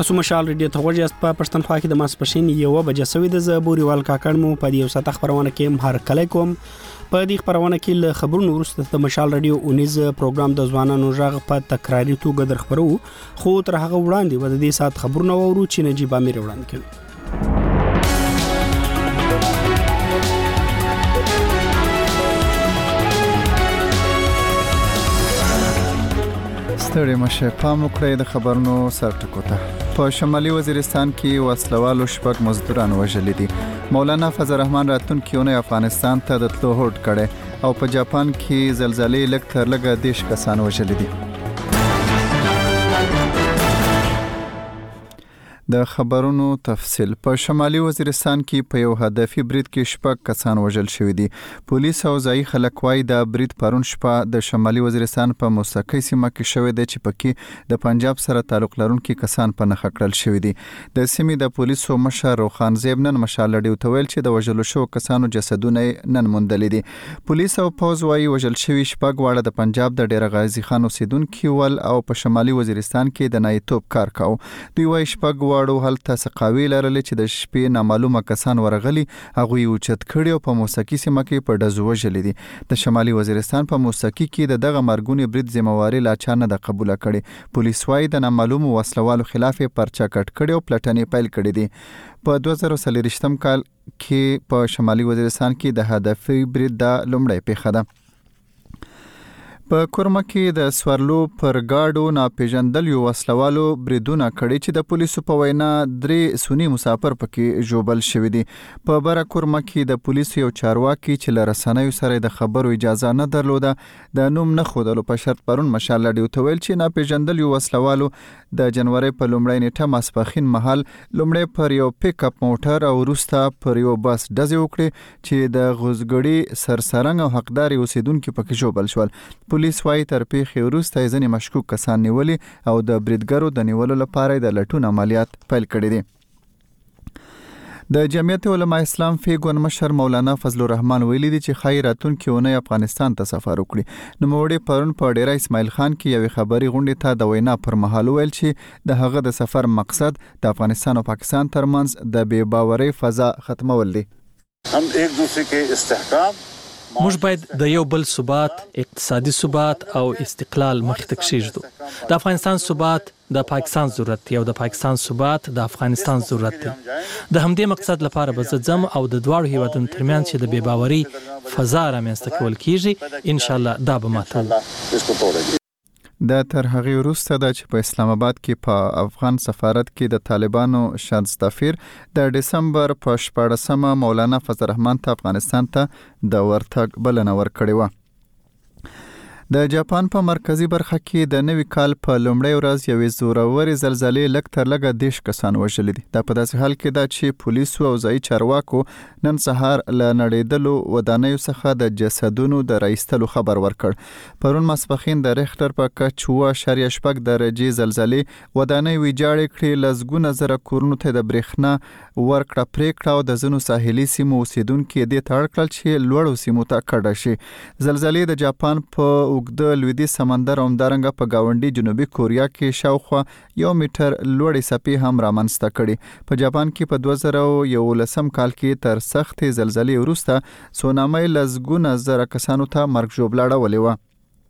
تاسو مشال ریډیو ته وژاست په پښتونخوا کې د ماسپښین 1 بجې سوي د زبوريوال کاکړ مو په دې وسه خبرونه کې هر کله کوم په دې خبرونه کې له خبرونو وروسته د مشال ریډیو 19 پروګرام د ځوانانو ژغ په تکراری توګه در خبرو خو تر هغه وړاندې د دې سات خبرونه وورو چې نجيب امیر وړاندې کړي. ستړي مشه پام وکړئ د خبرونو سرټکو ته. په شمالي وزیرستان کې وسلوالو شپږ مزدوران وژل دي. مولانا فضل الرحمن راتلونکي افغانستان ته د تلو هوډ کړي او په جاپان کې زلزلې لږ تر لږه 10 کسان وژل دي. د خبرونو تفصیل. په شمالي وزیرستان کې په یو هدفي برید کې شپږ کسان وژل شوي دي. پولیس او ځایي خلک وايي د برید پرون شپه د شمالي وزیرستان په موسیقي سیمه کې شوی دی چې پکې د پنجاب سره تعلق لرونکي کسان په نښه کړل شوي دي. د سیمې د پولیسو مشر روخان زیب نن مشال ډیو تویل چې د وژل شو کسانو جسدونه نن موندل دي. پولیس او پوز وايي وژل شوي شپږ واړه د پنجاب د ډیر غازی خان اوسیدونکو ول او په شمالي وزیرستان کې د نایتوب کار کاوه. دوی وايي شپږ واړو هلته سقاوي لرلې چې د شپې نامعلومه کسان ورغلي هغه یو چت کړي او په موسیقي سیمه کې په ډزو وژلې دي. د شمالي وزیرستان په موسیقي کې دغه مرګونی برید ذمہواری لا چا نه د قبول کړي. پولیس وايي د نامعلومو وسلوالو خلاف پرچا کټ کړي او پلټنې پیل کړي دي. په 2023 کال کې په شمالي وزیرستان کې د هدفي برید د لومړی پیښه ده. په کورما کې د سوارلو پر گاډو ناپېژندل یو وسلوالو بریدونه کړي چې د پولیسو په وینا 3 سنی مسافر پکې جوبل شوی دي. په بره کورما کې د پولیسو یو چارواکي چې لرسنیو سره د خبرو اجازه نه درلوده د نوم نه خودلو په شرط پرون مشال ډیو تویل چې ناپېژندل یو وسلوالو د جنوري په لومړۍ نیټه ماسپخین مهال لومړی پر یو پیک اپ موټر او وروسته پر یو بس ډزې وکړي چې د غوزګړي سرسرنګ او حقدار اوسیدونکو پکې جوبل شول. پولیس وايي تر پیښې وروسته ځینې مشکوک کسان نیولي او د بریدګرو د نیولو لپاره د لټون عملیات پیل کړي دي. د جمعیت علماء اسلام فیګون مشر مولانا فضل الرحمن ویلي دي چې خیراتون کې افغانستان ته سفر وکړي. نوموړي پرون په ډیره اسماعیل خان کې یو خبري غونډه ته د وینا پر مهال ویل چې د هغه د سفر مقصد د افغانستان او پاکستان ترمنځ د بې باورۍ فضا ختمول دي. هم یک دوسرے کې استحکام موږ باید د یو بل ثبات، اقتصادي ثبات او استقلال مخ ته کشیږو. د افغانستان ثبات د پاکستان ضرورت دی او د پاکستان ثبات د افغانستان ضرورت دی. د همدې مقصد لپاره به زم او د دوه هیوادونو ترمنځ چې د بې باورۍ فضا رامنځته کول کیږي ان شاء الله دا به ماته. د تر هغه وروسته د چې په اسلام آباد کې په افغان سفارت کې د طالبانو شانستافیر د دسمبر په 14مه مولانا فضل الرحمن ته افغانستان ته د ورتګ بلنه ورکړې و. د جاپان په مرکزی برخه کې د نوي کال په لومړۍ ورځ یوې زورورې زلزلې لږ تر لږه 10 کسان وژل دي. دا په داسې حال کې ده چې پولیسو او ځایي چارواکو نن سهار له نړیدلو ودانیو څخه د جسدونو د راایستلو خبر ورکړ. پرون ماسپخین د ریختر په کچ 7.8 درجې زلزلې ودانۍ ویجاړې کړې. لزګونه زره کورونو ته د برېښنا ورکړه پرېکړه او د ځینو ساحلي سیمو اوسیدونکو دې ته اړ کړل چې لوړو سیمو ته کډه شي. زلزلې د جاپان په د لویدیځ سمندر او همدارنګه په گاونډي جنوبي کوریا کې شاوخوا 1 میټر لوړې څپې هم رامنځته کړي. په جاپان کې په 2011 کال کې تر سخت زلزلې وروسته سونامي لزګونه زره کسانو ته مرګ ژوبله اړولې و.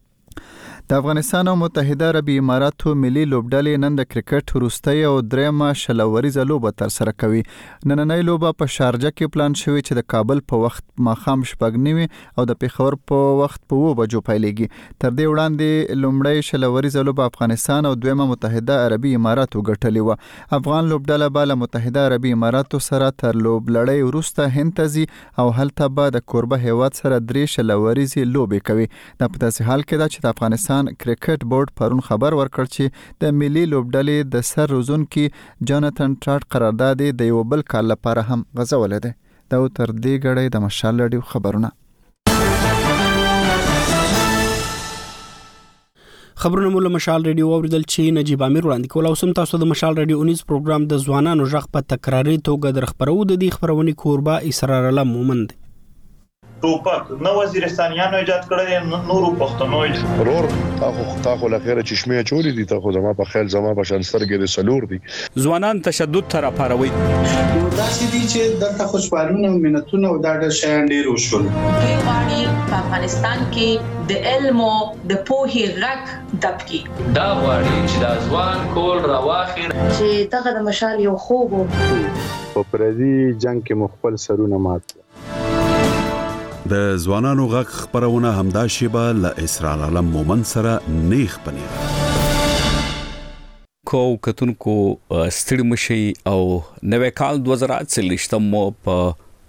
د افغانستان او متحده عربي اماراتو ملي لوبډلې نن د کرکټ وروستۍ او درېمه شلوریزه لوبه تر سره کوي. نننۍ لوبه په شارجه کې پلان شوې چې د کابل په وخت ماښام 9:30 او د پیښور په وخت په 2 بجو پیلېږي. تر دې وړاندې لومړی شلوریزه لوبه افغانستان او دویمه متحده عربي اماراتو ګټلې و. افغان لوبډله به له متحده عربي اماراتو سره تر لوبلړۍ وروسته هند ته ځي او هلته به د کوربه هیواد سره 3 شلوریزې لوبې کوي. دا په داسې حال کې ده چې د افغانستان کرکټ بورډ پرون خبر ورکړ چې د ملي لوبډلې د سر روزونکي جاناتن ټراټ قرارداد د یو بل کال لپاره هم غځولې ده. دا تر دې غړې د مشال ډیو خبرونه. خبرونه مول مشال ریډیو اوریدل چې نجيب امیر وړاندې کول او سم تاسو د مشال ریډیو 19 پروګرام د ځوانانو ژغ په تکراری توګه در خبرو د دې خبرونې کوربه اسرار الله مومند. ټوپک نو وزیرستانیانو ایجاد کړی نورو پښتنو ضرور تاخو لخيره چشمه چوری دي تاخو زما په خیال زما په شانستر کې د سلور دي ځوانان تشدد تر پاروي داسې دي چې دلته خوشحالونه ملتونه او دا ډېر شیان ډېر وشول دوی غواړي په افغانستان کې د علم او د پوهې غږ دبکي دا غواړي چې د ځوان کول راواخي چې دغه د مشال یو خوب په پردي جنگ کې مخبل سرونه مات د ځوانانو غږ خبرونه همدا شیبه له اسرار عالم مومن سره نیخ پنیر کو کتونکو ستړي مشي او نوې کال 2023 مو په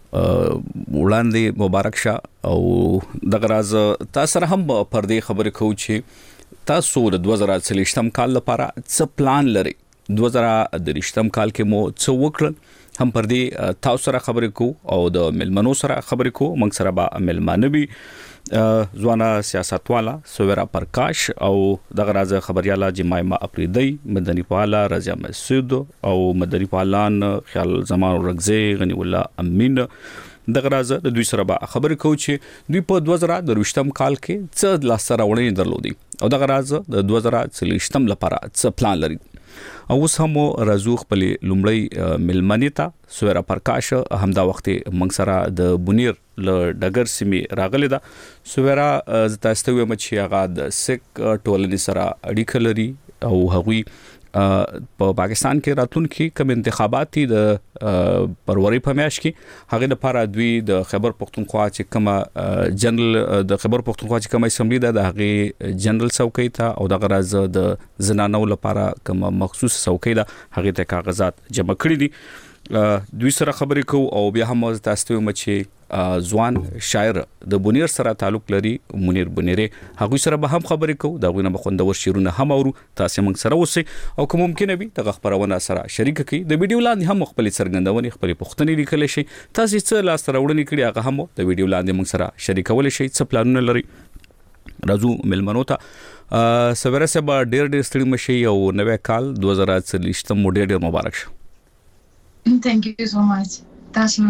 وړاندې مبارک شه او دغه راز تاسو هم پر دې خبرې کوو چې تاسو د 2023 کال لپاره څه پلان لري 2023 کال کې مو څه وکړل هم پر دې تاسو سره خبرې کوو او د ملمنو سره خبرې کوو موږ سره به ملمانوي ځوانا سیاستوالا سویرا پرکاش او دغه راز خبرياله جمایما اپریدی مدني پالا رضا مسعود او مدني پالان خیال زمان رغزی غنی الله امین دغه راز د دوی سره به خبرې کوو چې دوی په 2023 کال کې څه لاسته راوړنې درلودي او دغه راز د 2023 لپاره څه پلان لري او اوس هم راځو خپل لومړی ملمنیتا سویرا پرکاش همدا وخت موږ سره د بونیر ل ډګر سیمې راغلی دا سویرا تاسو ته مچ هغه د سک ټولنې سره اړیکه لري او هغوی په پاکستان کې راتلونکي کوم انتخابات دي د پروري په میاشت کې هغه لپاره دوی د خیبر پختونخوا چې کومه جنرال د خیبر پختونخوا چې کومه اسمبلی ده د هغه جنرال څوکۍ ته او د غرض د زنانو لپاره کومه مخصوص څوکۍ ده هغه ته کاغذات جمع کړی دي دوی سره خبرې کوو او بیا هم تاسو ته مچ ځوان شاعر د بونیر سره تعلق لري منیر بونیری هغه سره به هم خبرې کوو دا غوښنه بخوندور شیرونه هم اورو تاسو موږ سره اوسئ او کوم ممکن وي دغه خبرونه سره شریک کړئ د ویډیو لاندې هم خپل څرګندونې خپل پوښتنې لیکل شي تاسو څه لاس راوړنې کړئ هغه هم د ویډیو لاندې موږ سره شریکول شي څه پلانونه لري راځو ملمنو ته سویرا سبا ډېر ستړي مشي او نوې کال 2023 مو ډېر مبارک شه Thank you so much. تاسو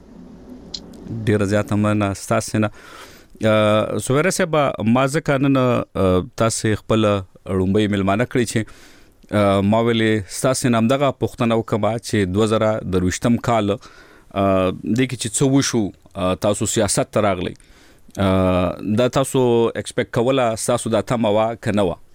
ډیر زیاته مننه تاسو نه سویرا سبا مازه کانن تاسو خپل لومبي ملمانه کړی چې ما ویلې تاسو نام دغه پښتنه وکما چې 2023 کال د کې چې څو وشو تاسو سیاست تراغلی دا تاسو ایکسپیکټ کوله تاسو دا تموا کنه وا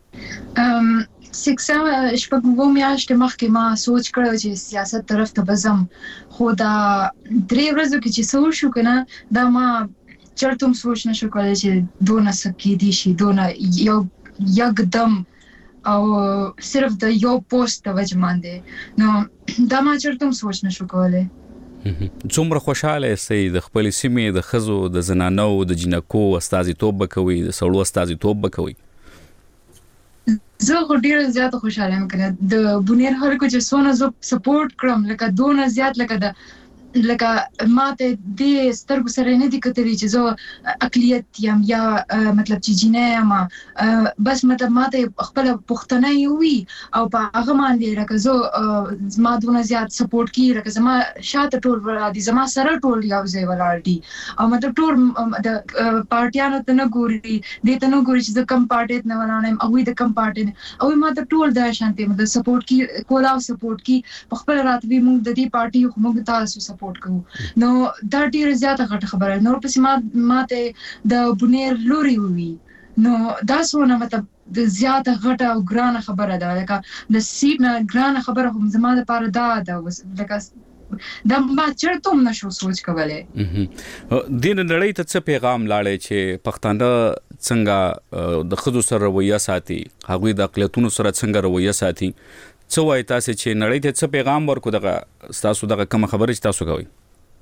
سکسا شپږ میاشتې مخکې ما سوچ کړو چې سیاست طرف ته بزم خو دا درې ورځې کې چې سوچ شو کنه دا ما چرته سوچ نشو کولای چې دونه سکی دي شي دونه یو یکدم او صرف د یو پوسټ د وجمانده نو دا ما چرته سوچ نشو کولای څومره خوشاله سي د خپل سیمې د خزو د زنانو د جنکو استازي توب کوي د سړو استازي توب کوي زه ډیر زیات خوشاله یم کنه د بونیر خلکو چې سونه زه سپورټ کړم لکه دونه زیات لکه ماته د سترګو سره نه دي کتلی چې زه اقلیت یم یا مطلب چې جنې یم بس مطلب ماته خپل پښتنه وي او په هغه باندې لکه زه ما دونه زیات سپورټ کی لکه زما شاته ټول ولادي زما سره ټول یو ځای ولاړ دي او مطلب ټول د پارټیانو ته نه ګوري دې ته نه ګوري چې کوم پارټي نه ولانم او د کوم پارټي او ماته ټول د شانتي مطلب سپورټ کی کولا سپورټ کی خپل راتوي موږ د دې پارټي خو موږ تاسو سپورټ کوو نو دا ډیره زیاته غټه خبره نو پسې ماته د بونیر لوري وي نو دا سونه مطلب د زیاته غټه او ګرانه خبره ده لکه د سیټ نه ګرانه خبره هم زما لپاره ده لکه دا ما چرته نشو سوچ کولای دین نړۍ ته څه پیغام لاړې چې پښتانه څنګه د خزو سره رویه ساتي هغوی د اقلیتونو سره څنګه رویه ساتي څه وایي تاسو چې نړۍ ته څه پیغام ورکو دغه تاسو دغه کوم خبره چې تاسو کوي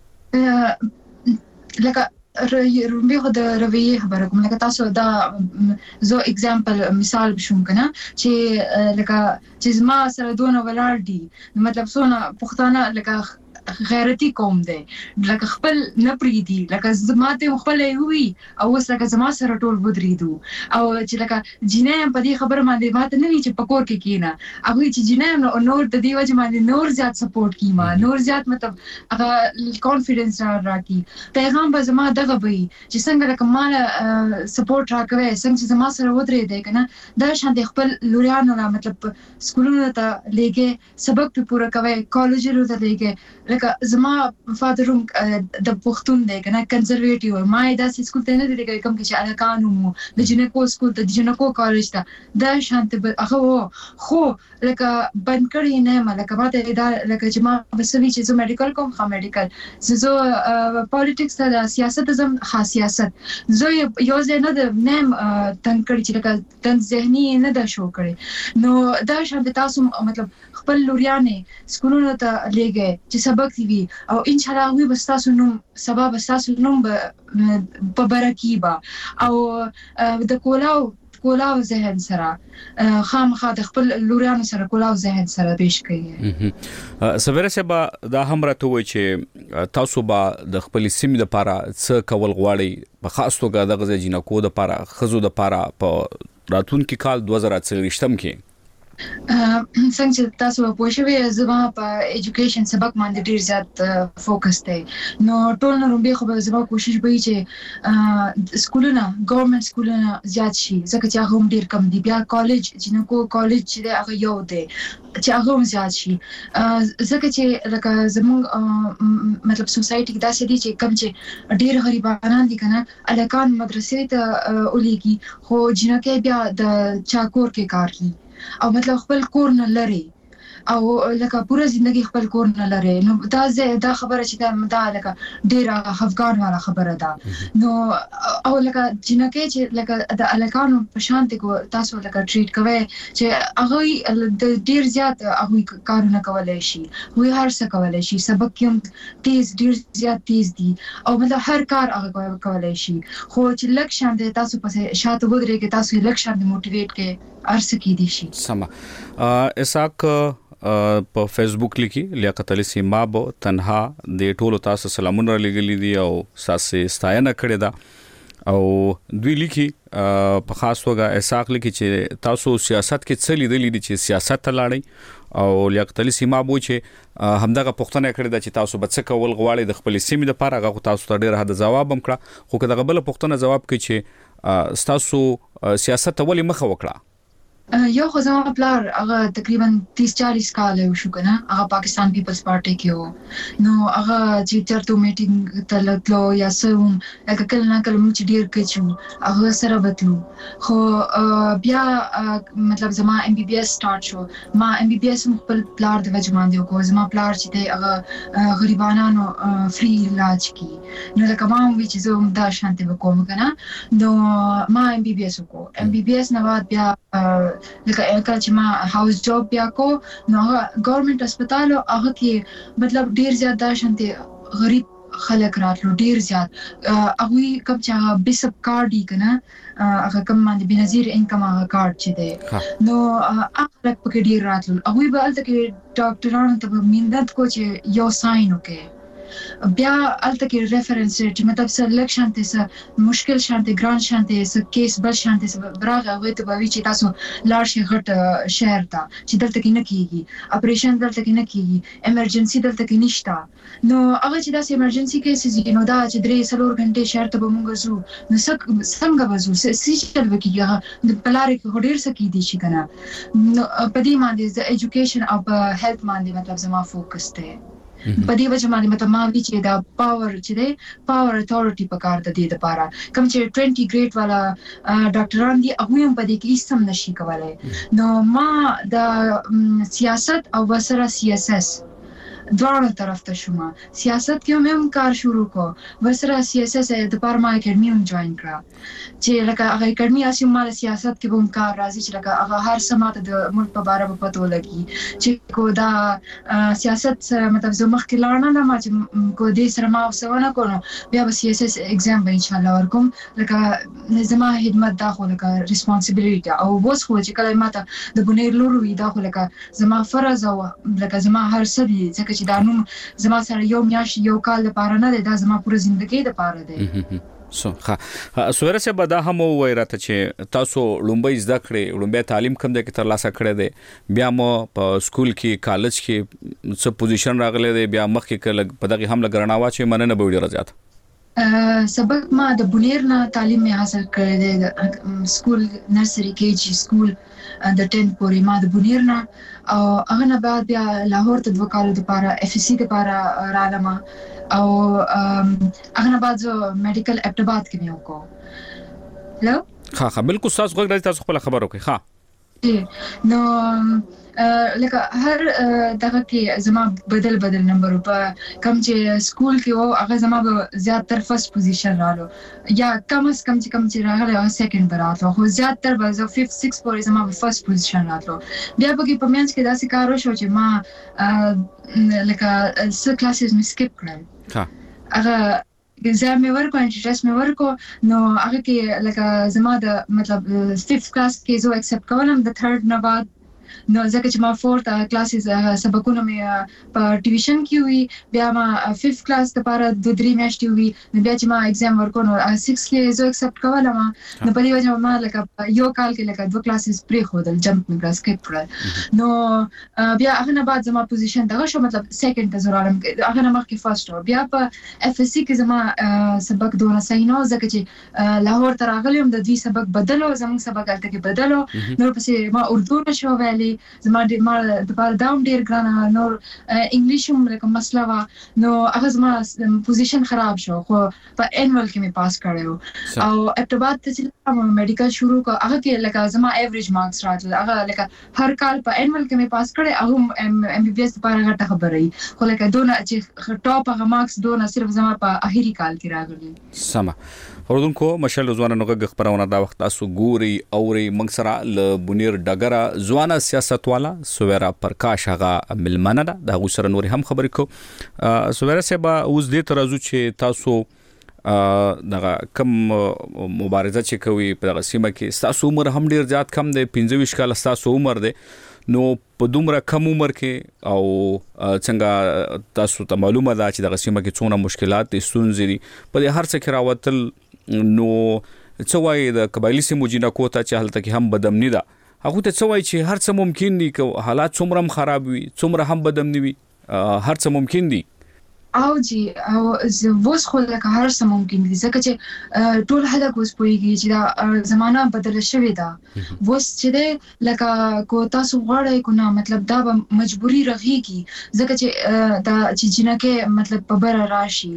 لکه رومبي خو د رویه خبره کوم لکه تاسو دا زو اگزامپل مثال بشوم کنه چې لکه چې ما سره دونه ولار دي مطلب سونه پښتانه لکه غیرتی قوم دی لکه خپل نه پریدي لکه زماته خپل وي او اوس لکه زما سره ټول ودرېدو او چې لکه جنایم په دې خبر باندې ماته نه وی چې پکور کې کینا هغه چې جنایم نور د دې وجه باندې نور زیات سپورټ کیما نور زیات مطلب هغه کانفیډنس راکې پیغام به زما دغه وي چې څنګه لکه مال سپورټ راکوي څنګه چې زما سره ودرېدې کنه دا شان د خپل لوريانو نه مطلب سکولونو ته لګي سبق په پوره کوي کالجونو ته لګي لکه زما فادروم د پښتون دی کنه کنزرویټیو ما دا سکول ته نه دی لګي کوم چې الکانو مو د جنکو سکول ته د جنکو کالج ته دا شانت هغه خو لکه بند کړی نه ملکه ماته دا لکه چې ما بسوي چې زه میډیکل کوم خا میډیکل زه پالیټکس ته سیاست زم خاص سیاست زه یو ځای نه د نیم تن کړی چې لکه تن ذهني نه دا شو کړی نو دا شانت تاسو مطلب خپل لوريانې سکولونو ته لګي چې سبق دی او ان شاء الله وي بس تاسو نوم سبب تاسو نوم په برکیبا او د کولاو ذهن سره خامخا د خپل لوريانو سره کولاو ذهن سره پیش کوي سویره سبا دا هم راته وای چې تاسو به د خپل سیمې لپاره څه کول غواړي په خاص توګه د غزه جنکو د لپاره خزو د لپاره په راتلونکي کال 2023 کې څنګه چې تاسو په پوښوي زما په ایجوکیشن سبق باندې ډیر زیات فوکس دی نو ټول نو به خو زما کوشش وي چې سکولونه ګورنمنت سکولونه زیات شي ځکه چې هغه هم ډیر کم دي بیا کالج جنکو کالج چې هغه یو دی چې هغه هم زیات شي ځکه چې لکه زموږ مطلب سوسایټي کې داسې دي چې کم چې ډیر غریبانان دي کنه الکان مدرسې ته ولېږي خو جنکه بیا د چاکور کې کار کوي او مطلب خپل کور نه لري او لکه پوره ژوندۍ خپل کور نه لري نو دا خبره چې دا لکه ډیره خفقان والا خبره ده نو او لکه جنکه چې لکه د الکانو په شان ته تاسو لکه ټریټ کوي چې هغه د ډیر زیات هغه کارونه کولای شي وی هر څه کولای شي سبق کې تیز ډیر زیات تیز دي او مطلب هر کار هغه کولای شي خو چې لک شان ته تاسو په شاته ودرې کې تاسو لک شان موټیویټ کې ارسه کې دي شي سما اساک په فیسبوک لیکي لیاقت علي سیماب تنها د ټولو تاسو سلامونه لګلې دي او تاسو ستاینه کړې ده او دوی لیکي په خاص توګه اساک لیکي چې تاسو سیاست کې څه لیدلې دي چې سیاست ته لاړی او لیاقت علي سیماب چې همدغه پوښتنه کړې ده چې تاسو به څه کول غواړئ د خپل سیمې لپاره هغه تاسو ته ډېر حد جواب هم کړه خو که دغه بل پوښتنه جواب کړي چې تاسو سیاست ته ولې مخه وکړه یو خو زما پلار هغه تقریبا 30-40 کال شو کنه هغه پاکستان پیپلز پارټي کې نو هغه چې چرته میټینګ ته تلو یا سوم هغه کله نه کله موږ ډیر کچو هغه سره وتلو خو بیا مطلب زما ام بي بي اس سٹارټ شو ما ام بي بي اس خپل پلار د وجه باندې کو زما پلار چې دی هغه غریبانو فری علاج کی نو لکه ما وی چې زه دا شانتي وکوم کنه نو ما ام بي بي اس کو ام بي بي اس نه بعد بیا لکه کله چې ما هاوس جاب بیا کو نو ګورنمنت هسپتال هغه کې مطلب ډیر زیات دا شانتي غریب خلک راتلو ډیر زیات هغه کوم چې بیسب کارت دی کنه هغه کوم باندې بنظیر انکم هغه کارت چې دی نو هغه پکې ډیر راتلو هغه به الته کې ډاکټرانو ته مندت کو چې یو ساين وکړي بیا الته کې ریفرنس چې مطلب سلیکشن ته مشکل شانته ګران شانته س کیس بل شانته براغه وي ته به چې تاسو لار شي غټ شهر ته چې دلته کې نه کیږي اپریشن دلته کې نه کیږي ایمرجنسي دلته کې نشته نو هغه چې داسې ایمرجنسي کیسز نو دا چې 3-4 غنټې شهر ته به مونږ زو نو څنګه وځو سې چل وکیږي د بلاري کې هډیر سکی دي شي کنه نو په دې باندې د ایجوکیشن او په هیلث باندې مطلب زما فوکس دی په دې وجه باندې مته ما وی چې دا پاور چې دی پاور اتورټي په کار د دې لپاره کوم چې 20 ګریډ والا ډاکټران دي هغه هم په دې کې هیڅ هم نشي کولای نو ما د سیاست او وسره CSS دواړو طرف ته شوم سیاست کې هم کار شروع کو وسره CSS د پارما اکیډمي هم جوائن کړه چې لکه هغه اکیډمي اسی مال سیاست کې هم کار راځي چې لکه هغه هر سمات د ملک په اړه په پتو لګي چې کو دا سیاست سره مطلب زه مخکې لاړم نه ما چې کو دې سره ما وسونه کوم بیا به CSS ایگزام به ان شاء الله ورکوم لکه زما خدمت دا خو لکه ریسپانسیبিলিټي او وس خو چې کله ماته د بنیر لور وی دا خو لکه زما فرض او لکه زما هر څه دي ځکه چې دا نوم زما سره یو میاشت یو کال لپاره نه دی، دا زما پوره ژوندۍ لپاره دی. سویره سے به دا هم وای راته چې تاسو لومبۍ زده کړې، لومبۍ تعلیم کوم دی کې ترلاسه کړی دی، بیا مو په سکول کې کالج کې څه پوزیشن راغلی دی، بیا مخکې کله په دغه هم لګرنا واچې مننه به ډیره زیات. سبق ما د بونیر نه تعلیم می حاصل کړی دی، د سکول نرسری KG سکول د 10 پورې ما د بونیر نه، او هغه نه بعد بیا لاهور ته 2 کال لپاره FSC لپاره رالم، او هغه نه بعد زه میډیکل ابټباد کې مې وکړ. هلو ها بالکل تاسو غوږ راځي، تاسو خپل خبر وکړئ. ها نو لکه هر دغه کې زما بدل نمبر په کم چې سکول کې وو هغه زما به زیات تر فرست پوزیشن رالو، یا کم از کم چې راغله هغه سیکنډ براتلو، خو زیات تر به 5 6 پورې زما به فرست پوزیشن راتلو. بیا به په منځ کې داسې کار وشو چې ما لکه څه کلاسز می سکیپ کړل، هغه exam مې ورکو، انټرست مې ورکو، نو هغه کې لکه زما د مطلب 5th کلاس کې زه ایکسپټ کولم د 3rd نه بعد، نو ځکه چې ما 4th کلاسز سبقونه مې په ټیویشن کې وي، بیا ما 5th کلاس لپاره 2-3 میاشتې وي، نو بیا چې ما ایگزام ورکو نو 6 کې زه ایکسپټ کولم، نو په دې وجه ما لکه یو کال کې لکه 2 کلاسز پرې خودل جمپ مې کلاس کې کړل. نو بیا هغه نه بعد زما پوزیشن دغه شو، مطلب سیکنډ ته زرالم، هغه نه مخکې فرست و. بیا په FSC کې زما سبق دونه صحیح نه، ځکه چې لاهور ته راغلم د دوی سبق بدلو، زموږ سبق هلته کې بدلو، نور پسې ما اردو نشو ویلي، زما د پاره داوم ډیر ګرانه، نور انګلیش هم لکه مسله وا، نو هغه زما پوزیشن خراب شو، خو په انول کې مې پاس کړو. او ابتباد ته چې میډیکل شروع کو، هغه کې لکه زما ایوریج مارکس راتل، هغه لکه هر کال په انول کې مې پاس کړی، هغه MBBS لپاره غټه خبره ای، خو لکه دونه چې ټاپ هغه مارکس دونه صرف زما په اخیری کال کې راغلی. سمه اوردونکو مشال ځوانانو غږ خبرونه دا وخت تاسو ګوري اوري موږ سره ل بونیر ډګره ځوانه سیاستواله سویرا پرکاش هغه ملمنه ده، دا غوسره نور هم خبرې کو. سویرا سبا اوس دې ترازو چې تاسو دغه کم مبارزه چې کوي په دغه سیمه کې، تاسو عمر هم ډیر زیات کم دی، 25 کال تاسو عمر دی، نو په دومره کم عمر کې او څنګه تاسو ته معلومه ده چې دغه سیمه کې څونه مشکلات دي، ستونزې دي، په دې هر څه کې راوتل، نو څه وایي د قبایلی سیمو جنکو ته چې هلته کې هم بدامني ده، هغه ته څه وایي چې هر څه ممکن دي، که حالات څومره هم خراب وي، څومره هم بدامني وي، هر څه ممکن دي. او جی او وس خو لکه هر څه ممکن دي، ځکه چې ټول خلک اوس پوهیږي چې دا زمانہ بدل شوې ده. وس چې ده لکه کو تاسو غواړئ کو نه، مطلب دا به مجبوری رغیږي، ځکه چې دا چې جنکه مطلب په بر راشي،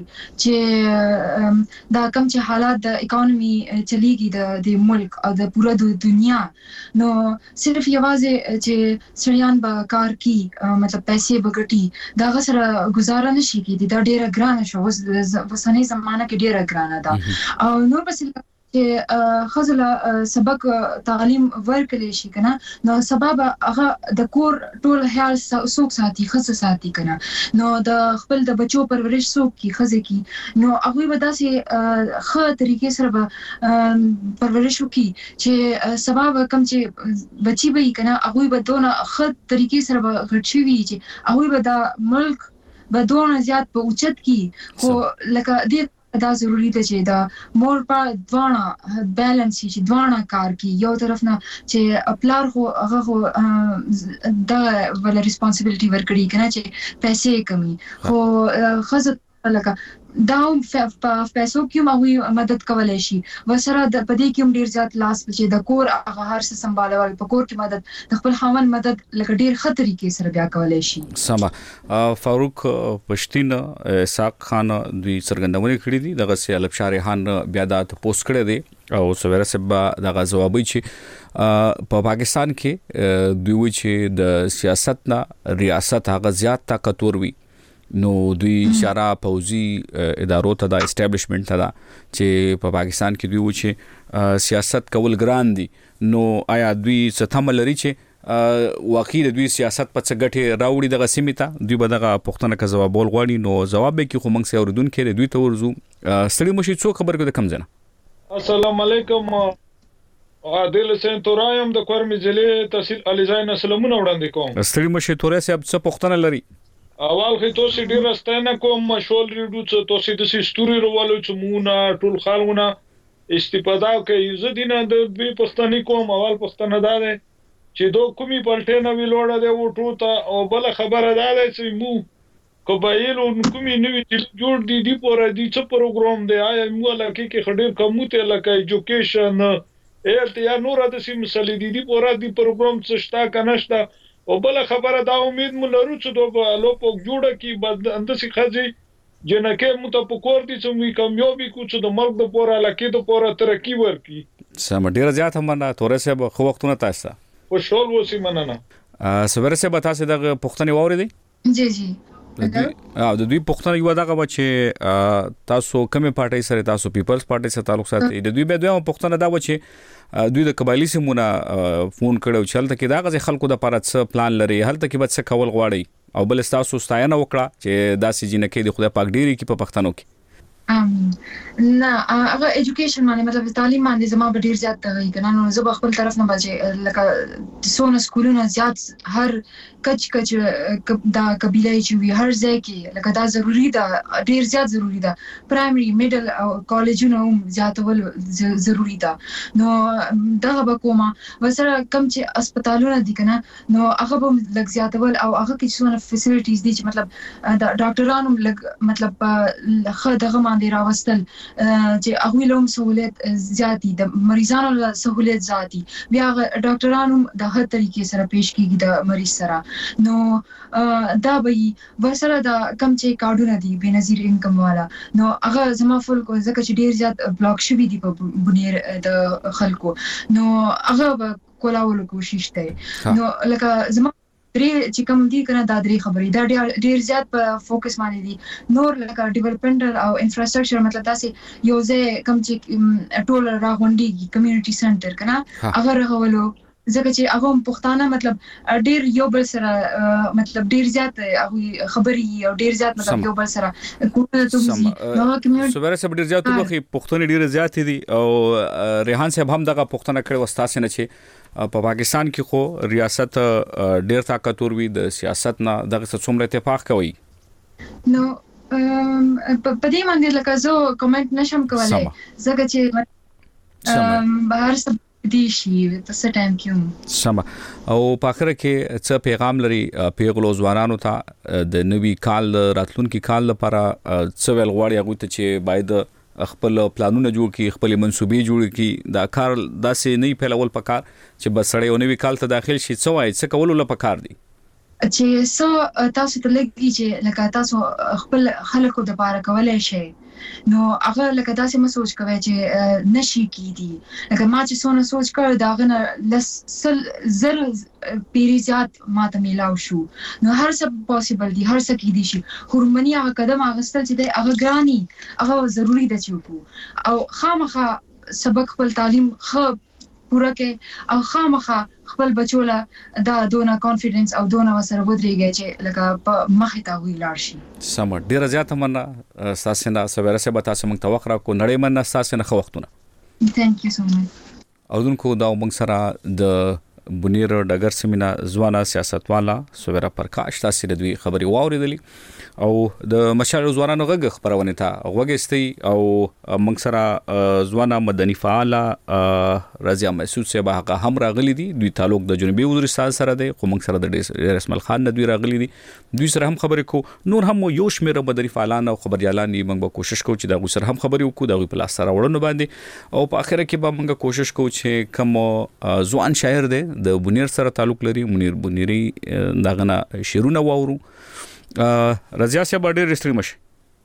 چې دا کم چې حالات د اکانومي چلیږي د ملک او د پوره د دنیا، نو صرف یوازې چې سړیان به کار کوي، مطلب پیسې به ګټي، دا غسر گزاره نشي کېدی، دا ډیره ګرانه شو، وسنۍ زمانه کې ډیره ګرانه ده. او نور بس چې خزله سبق تعلیم ورکړي شي کنه، نو سبب هغه د کور ټول خیال سوق ساتي، خصه ساتي کنه، نو د خپل د بچو پرورش سوق کی خزه کی، نو هغه به داسې خه طریقې سره به پرورش وکي چې سبب کم چې بچي به کنه، هغه به دونه خه طریقې سره به غټشي وي چې هغه به د ملک بدون زیات په اوچت کی، خو لکه دې دا ضروری ده چې دا مور په دوانه بیلنس شي، چې دوانه کار کی، یو طرف نه چې خپلار خو هغه خو دا ول ریسپانسیبিলিټي ورکړي کنه چې پیسې کمی، خو خزه لکه دا په پیسو کې مو مدد کولای شي، وسره د پدې کې هم ډیر زیات لاس چې د کور هغه هر څه سمبالول، په کور کې مدد د خپل خاوند مدد لکه ډیر خطرې کې سره بیا کولای شي. سما فاروق پښتين اسحاق خان دوی څرګندونه کړې دي، دغه سي الب شارحان بیا دا پوسټ کړی دی، او سویره سبا دغه جوابي چې په پاکستان کې دوی و چې د سیاست نه ریاست هغه زیات طاقتور وي، نو دوی اشاره پوزي ادارو ته دا اسټابلیشمنت ته دا چې په پاکستان کې دوی و چې سیاست کول ګران دي، نو آیا دوی ستامه لري چې واقعي د دوی سیاست په څه ګټه راوړي دغه سیمه ته؟ دوی به دغه پښتنه کا جواب ول غواړي، نو جواب به کې خو موږ سره اوردونکو دوی ته ورزو. ستړي مشي څو خبر کو د کم جنا. السلام علیکم، عادل حسین تورایم د کورمې ضلع تحصیل علیزای نسلمونه وړاندې کوم. ستړي مشي تورې صاحب څه پښتنه لري؟ اول خو تاسو ډیر ستنه کوم مشول ریډو څه تاسو د سټوري رولو چې مونږه ټول خلونه استفاده کوي زه دینه د دوی پښتني کوم اول پښتنه ده چې دوه کومي پلټنه ویلوړه ده او ټوته او بل خبره ده چې مو قبایل او کومي نوې جوړ دي پورا دي څه پروګرام دی آیا موږ لکه کې خډیر کومته لکه ایجوکیشن یا نور د سیم مسلې دي پورا دي پروګرام څه شتا کنهشتا او بل خبره دا امید مو لرو چې دوه لوپوک جوړه کی بد اندسي خځي جنکه مو ته پکور دي چې موږ کامیابی کو چې د مرګ د پورا لکه د پورا ترقی ورکی سم ډیر زیات هم نه تورې سه خو وختونه تاسو په شول وسی مننه سویره سه به تاسو د پښتني ووري دي جی د دوی پښتنه یو دغه چې تاسو کومه پارټي سره تاسو پیپلز پارټي سره تعلق ساتي د دوی به دوی پښتنه دا و چې دوی د قبایلی سیمونه فون کړو چې هلته کې دغه خلکو د پاره څه پلان لري هلته کې به څه کول غواړي او بل تاسو ستاینه وکړه چې داسې جنکې د خدای پاک ډیری کې په پښتنو کې نه هغه ایجوکیشن باندې مطلب تعلیم باندې زما به ډیر زیات دی کنه نو زه خپل طرف نه بچي لکه سونه سکولونه زیات هر کچ دا قبيله چې وي هر ځای کې لکه دا ضروری ده ډیر زیات ضروری ده پرایمري میډل او کالجونه هم زیاتول ضروری ده نو دا به کومه وسره کم چې هسپتالونه دي کنه نو هغه به لږ زیاتول او هغه کې څونه فیسیلیټیز دي چې مطلب دا ډاکټرانو لږ مطلب خو دغه باندې راوستل چې هغه لوم سہولت زیاتی د مریضانو له سہولت زیاتی بیا ډاکټرانو د هر طریقې سره پیش کیږي د مریض سره نو دا به وسره د کم چې کارډونه دي بنظیر انکم والا نو هغه زما فل کو ځکه چې ډیر زیات بلاک شوی دي په بنیر د خلکو نو هغه کولاولو کوشش کوي نو لکه زما چې کوم دي کنه دا درې خبرې دا ډیر زیات په فوکس باندې دي نور لکه ډیولپمنټ او انفراستراکچر مطلب تاسو یو ځای کوم چې ټول راغونډي کمیونټي سنټر کنه هغه راغولو ځکه چې هغه پښتانه مطلب ډیر یو بل سره مطلب ډیر زیات هغه خبري او ډیر زیات مطلب یو بل سره کومه ته مزي نو کمیونټي سوبره سره ډیر زیات په پښتون ډیر زیات دي او ریحان صاحب هم دغه پښتنه کړي وستاسه نه چې په پاکستان کې خو ریاست ډیر طاقتور وي د سیاست نه دغه څومره اتفاق کوي نو په دې باندې لکه زه کومنټ نشم کولای ځکه چې بهر څه دي شي په ټایم کې سم او په اخر کې څه پیغام لري پیغلو ځوانانو ته د نوي کال راتلونکي کال لپاره څه ویل غواړي هغه ته چې باید خپل پلانونه جوړ کړي خپل منسوبې جوړ کړي دا کار داسې نه پیلول پکار چې بس سړی او نوي کال ته داخل شي څه وایي څه کول له پکار دي چې سو تاسو ته لګي چې لکه تاسو خپل خلکو د بار کولای شي نو هغه لکه تاسو مې سوچ کوي چې نشي کیدی لکه ما چې سونه سوچ کړ دا غنه لس زر پیری زیات ماته میلاو شو نو هر څه پوسیبل دي هر څه کیدی شي هورمونی هغه قدم اغستل چې د هغه ګرانی هغه ضروری ده چې وکړو او خامخا سبق خپل تعلیم خو پوره کې او خامخا خپل بچوله دا دونه کانفیډنس او دونه وسره ودرېږي چې لکه په مخه تا وی لاړ شي سم ډیر زیات مننه تاسو نه سویره سه به تاسو موږ توخره کو نړۍ مننه تاسو نه خو وختونه ثانک یو سو مچ او دونکو دا موږ سره د بنیر ډګر سیمینه ځوانه سیاستواله سویره پرکاش تاسو د دوی خبري واوریدلې او د مشال ځوانانو غږ خبرونه ته وګستي او موږ سره ځوانه مدني فعاله رضیا مسعود صاحب هغه هم راغلي دي دوی تعلق د جنوبي وزیرستان سره دی خو موږ سره د رسمل خان نه دوی راغلي دي دوی سره هم خبرې کو نور هم یو شمېر مدني فعالان او خبريالان موږ به کوشش کوو چې دا سره هم خبرې وکړو دا په لاس سره وړاندې باندې او په اخر کې به موږ کوشش کوو چې کوم ځوان شاعر دی د بنیر سره تعلق لري منیر بنيري داغه نه شیرونه واورو رضیا صاحب ډېر رښتینی مشه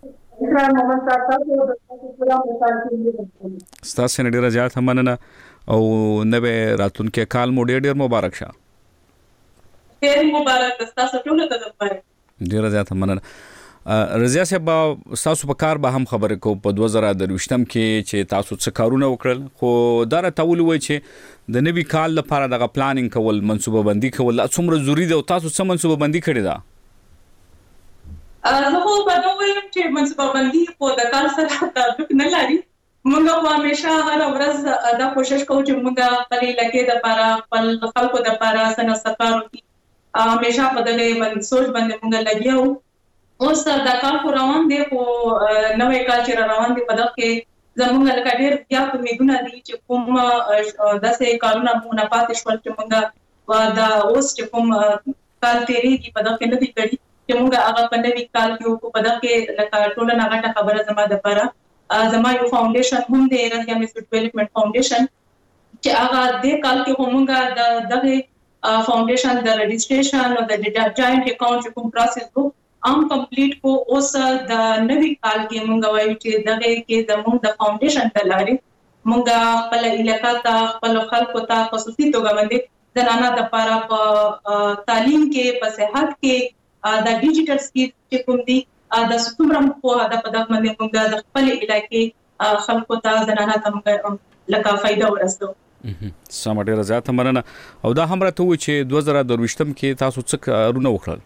ستاسو نه ډېر زیات مننه او نوې راتلونکي کال مو ډېر مبارک شه ډېر مبارک تاسو ټول ته ډېر زیات مننه رضیا صاحب تاسو په کار به هم خبرې کو په 2023م کې چې تاسو څه کارونه وکړل خو دا راټول وای چې د نوي کال لپاره دغه پلانینګ کول منصوبه بندي کول څومره ضروری دی او تاسو څه منصوبه بندي کړی دا زه خو په دوه وایم چې منصوبه بندي په د کار سره تعلق نه لري موږ همیشه هر ورځ دا کوشش کوو چې موږ خپل لګي د لپاره خپل خلکو د لپاره سنستکار همیشه په دغه باندې سوچ باندې موږ لګیاو. اوس دا کال خو روان دی خو نوې کال چې روان دی په دغه کې زموږ لکه ډېر زیات امیدونه دي چې کوم داسې کارونه مونږ نه پاتې شول چې موږ دا اوس چې کوم کال تیریږي په دغه کې نه دي کړي چې موږ هغه په نوې کال کې په دغه کې لکه ټوله غټه خبره زما دپاره زما یو فاونډیشن هم دی رضیا مس ډیولپمنٹ فاونډیشن چې هغه د کال کې موږ دغه فاونډیشن د رجسټریشن او د جاینټ اکاؤنٹ کوم پروسس وو کمپلیټ کو اوس د نوې کال کې موږ وایو چې دغه کې زموږ د فاونډیشن د لارې موږ خپل علاقې ته خپل خلکو ته خصوصي توګه باندې زنانه د لپاره په تعلیم کې په صحت کې د ډیجیټل سکیل چې کوم دي د څومره په هدا په دغه باندې موږ د خپل علاقې خلکو ته زنانه ته موږ لکه فائدہ ورسو. سم ډیره زیاته مننه. او دا هم راته و چې 2023 کې تاسو څه کارونه وکړل؟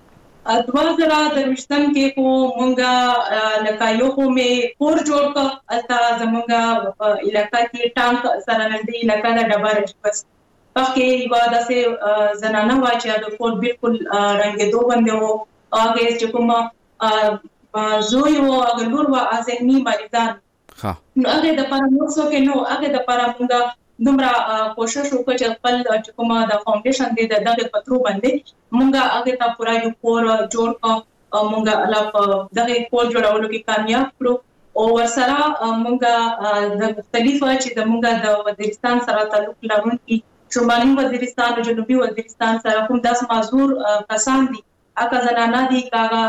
2023 کې کو مونږه لکه یو مې کور جوړ کړ البته زمونږه علاقې کې ټانک سره نږدې علاقې د ډبره بس پکې یو داسې زنانه واچا د کور بالکل رنګېدو باندې وو هغه چې کوم زوی وو هغه لور وا ذهني مریضان نو هغه د پرموڅو کې نو هغه د پرمونګه دومره کوشش وکړ چې خپل چې کومه د فاونډیشن دی دغه پترو باندې مونږه هغه ته پورا یو کور جوړ کړ مونږه الله دغه کور جوړولو کې کامیاب کړو او ورسره مونږه د مختلفو چې مونږه د وزیرستان سره تعلق لرونکي شمالي وزیرستان او جنوبي وزیرستان سره کوم داس معذور کسان دي هغه زنانه دي هغه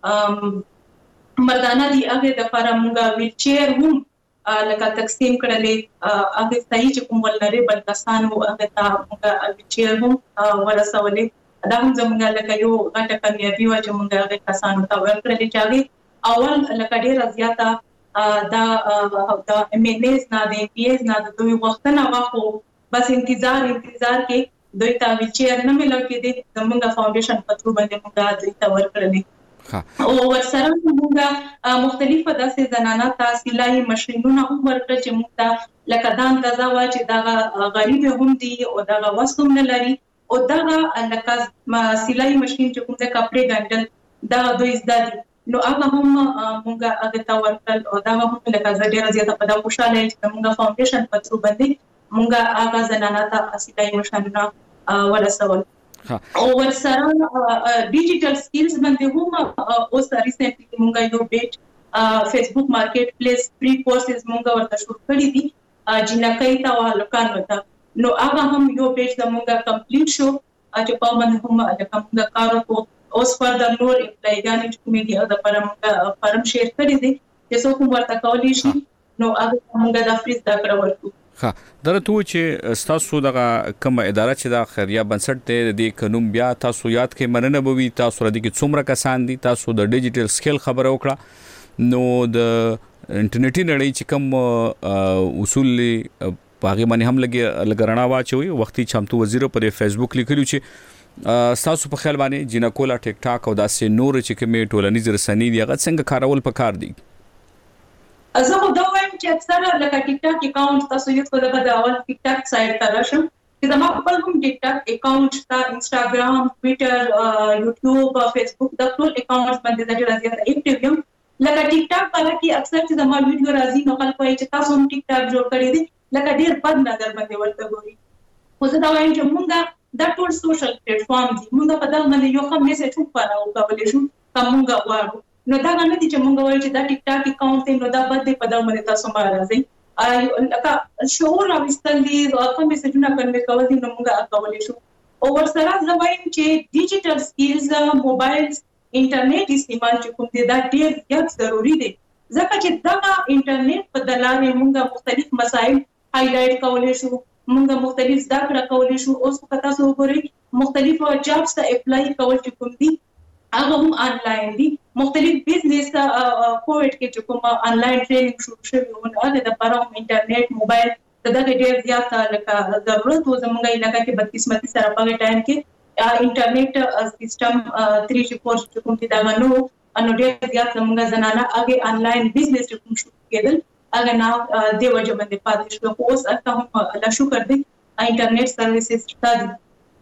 مردانه دي هغه د لپاره مونږه ویل چیر هم لکه تقسیم کړلې هغه صحیح چې کوم ولربل کسان او هغه ته مونږه چیر هم ورسولې دا هم زمونږ لکه یو غټه کامیابی و چې مونږ هغه کسانو ته ورکړلې چې هغه اول لکه ډېر زیاته دا ام ان اس نه د پی اس نه د دوی وخت نه واخو بس انتظار کې دوی ته ویچیر نه ملو کې د زمونږ فاونډیشن پترو باندې مونږ دوی ته ورکړلې او ورسره موږ مختلفه داسې زنانه تحصیلي ماشينونه هم ورکړل چې موږ ته لکه دا اندازه وا چې دا غریب هم دي او دا وسوم نه لري او دا لکه سلای ماشين چې کوم د کپڑے ګنډل دا دوی زده نو هغه هم موږ هغه ته ورکړل او دا هم لکه ډېر زیاته په دا خوشاله چې موږ فاونډیشن پترو باندې موږ هغه زنانه تحصیلي ماشينونه ورسول او ورسره ډیجیټل سکیلز باندې هم اوس ریسنټلی موږ یو بیچ فیسبوک مارکیټ پلیس فری کورسز موږ ورته شروع کړی دي جنکې ته والکانو ته نو هغه هم یو بیچ د موږ کمپلیټ شو چې په باندې هم د کومه کارو کو اوس پر د نور اپلایګان چې کومې دي د فارم شیر کړی دي چې څوک ورته کولی شي نو هغه موږ د فری دا کړو. درته چې تاسو دغه کوم اداره چې د خیریه بنسټ ته د قانون بیا تاسو یاد کې مننه بوي تاسو ردی کې څومره کسان دي تاسو د ډیجیټل سکیل خبره وکړه نو د انټرنیټي نړۍ چې کوم اصول باغی باندې هم لګرنا واچوي وختي چمتو وزیر پر فیسبوک لیکلو چې تاسو په خیال باندې جنکولا ټیک ټاک او داسې نور چې کومې ټولنیز رسنۍ دي هغه څنګه کارول پکار دي؟ زه خو دا وایم چې اکثره لکه ټیک ټاک اکاؤنٹ تاسو یو څه د اول ټیک ټاک سایت ته راشم چې زما خپل هم ټیک ټاک اکاؤنٹ تا انستګرام ټوئیټر یوټیوب فیسبوک د ټول اکاؤنټس باندې د ډېر زیات اکټیو یم لکه ټیک ټاک باندې کې اکثر چې زما ویډیو راځي نو خلک وایي چې تاسو هم ټیک ټاک جوړ کړی دي لکه ډېر بد نظر باندې ورته ګوري خو زه دا وایم چې موږ دا ټول سوشل پلیټ فارم دي موږ په دغه باندې یو کوم میسج وکړو کولای شو کوم موږ غواړو نو دا نه دي چې موږ وایو چې دا ټیک ټاک اکاؤنٹ دی نو دا بد دی په دغه باندې تاسو ما راځي لکه شعور راوستل دي او کوم میسجونه کوي کول دي نو موږ کولای شو او ورسره زه وایم چې ډیجیټل سکیلز موبایلز انټرنیټ استعمال چې کوم دي دا ډېر زیات ضروری دي ځکه چې دا انټرنیټ په دلارې موږ مختلف مسایل هایلایټ کولای شو موږ مختلف زده کړه کولای شو اوس په تاسو وګورئ مختلف جابس ته اپلای کول چې کوم دي هغه هم آنلاین دي مختلف بزنس کووډ کې چې کوم آنلاین ټریننګ شروع شوی و هغه د پروم انټرنیټ موبایل دغه ډېر زیات لکه ضرورت و زموږ علاقې کې بدقسمتي سره په ټایم کې انټرنیټ سیستم 3 4 چې کوم دي دا نو ډېر زیات زموږ زنانه هغه آنلاین بزنس کوم شروع کېدل هغه نه دی وجه باندې پاتې شو خو اوس هغه هم الله شکر دی انټرنیټ سرویسز شته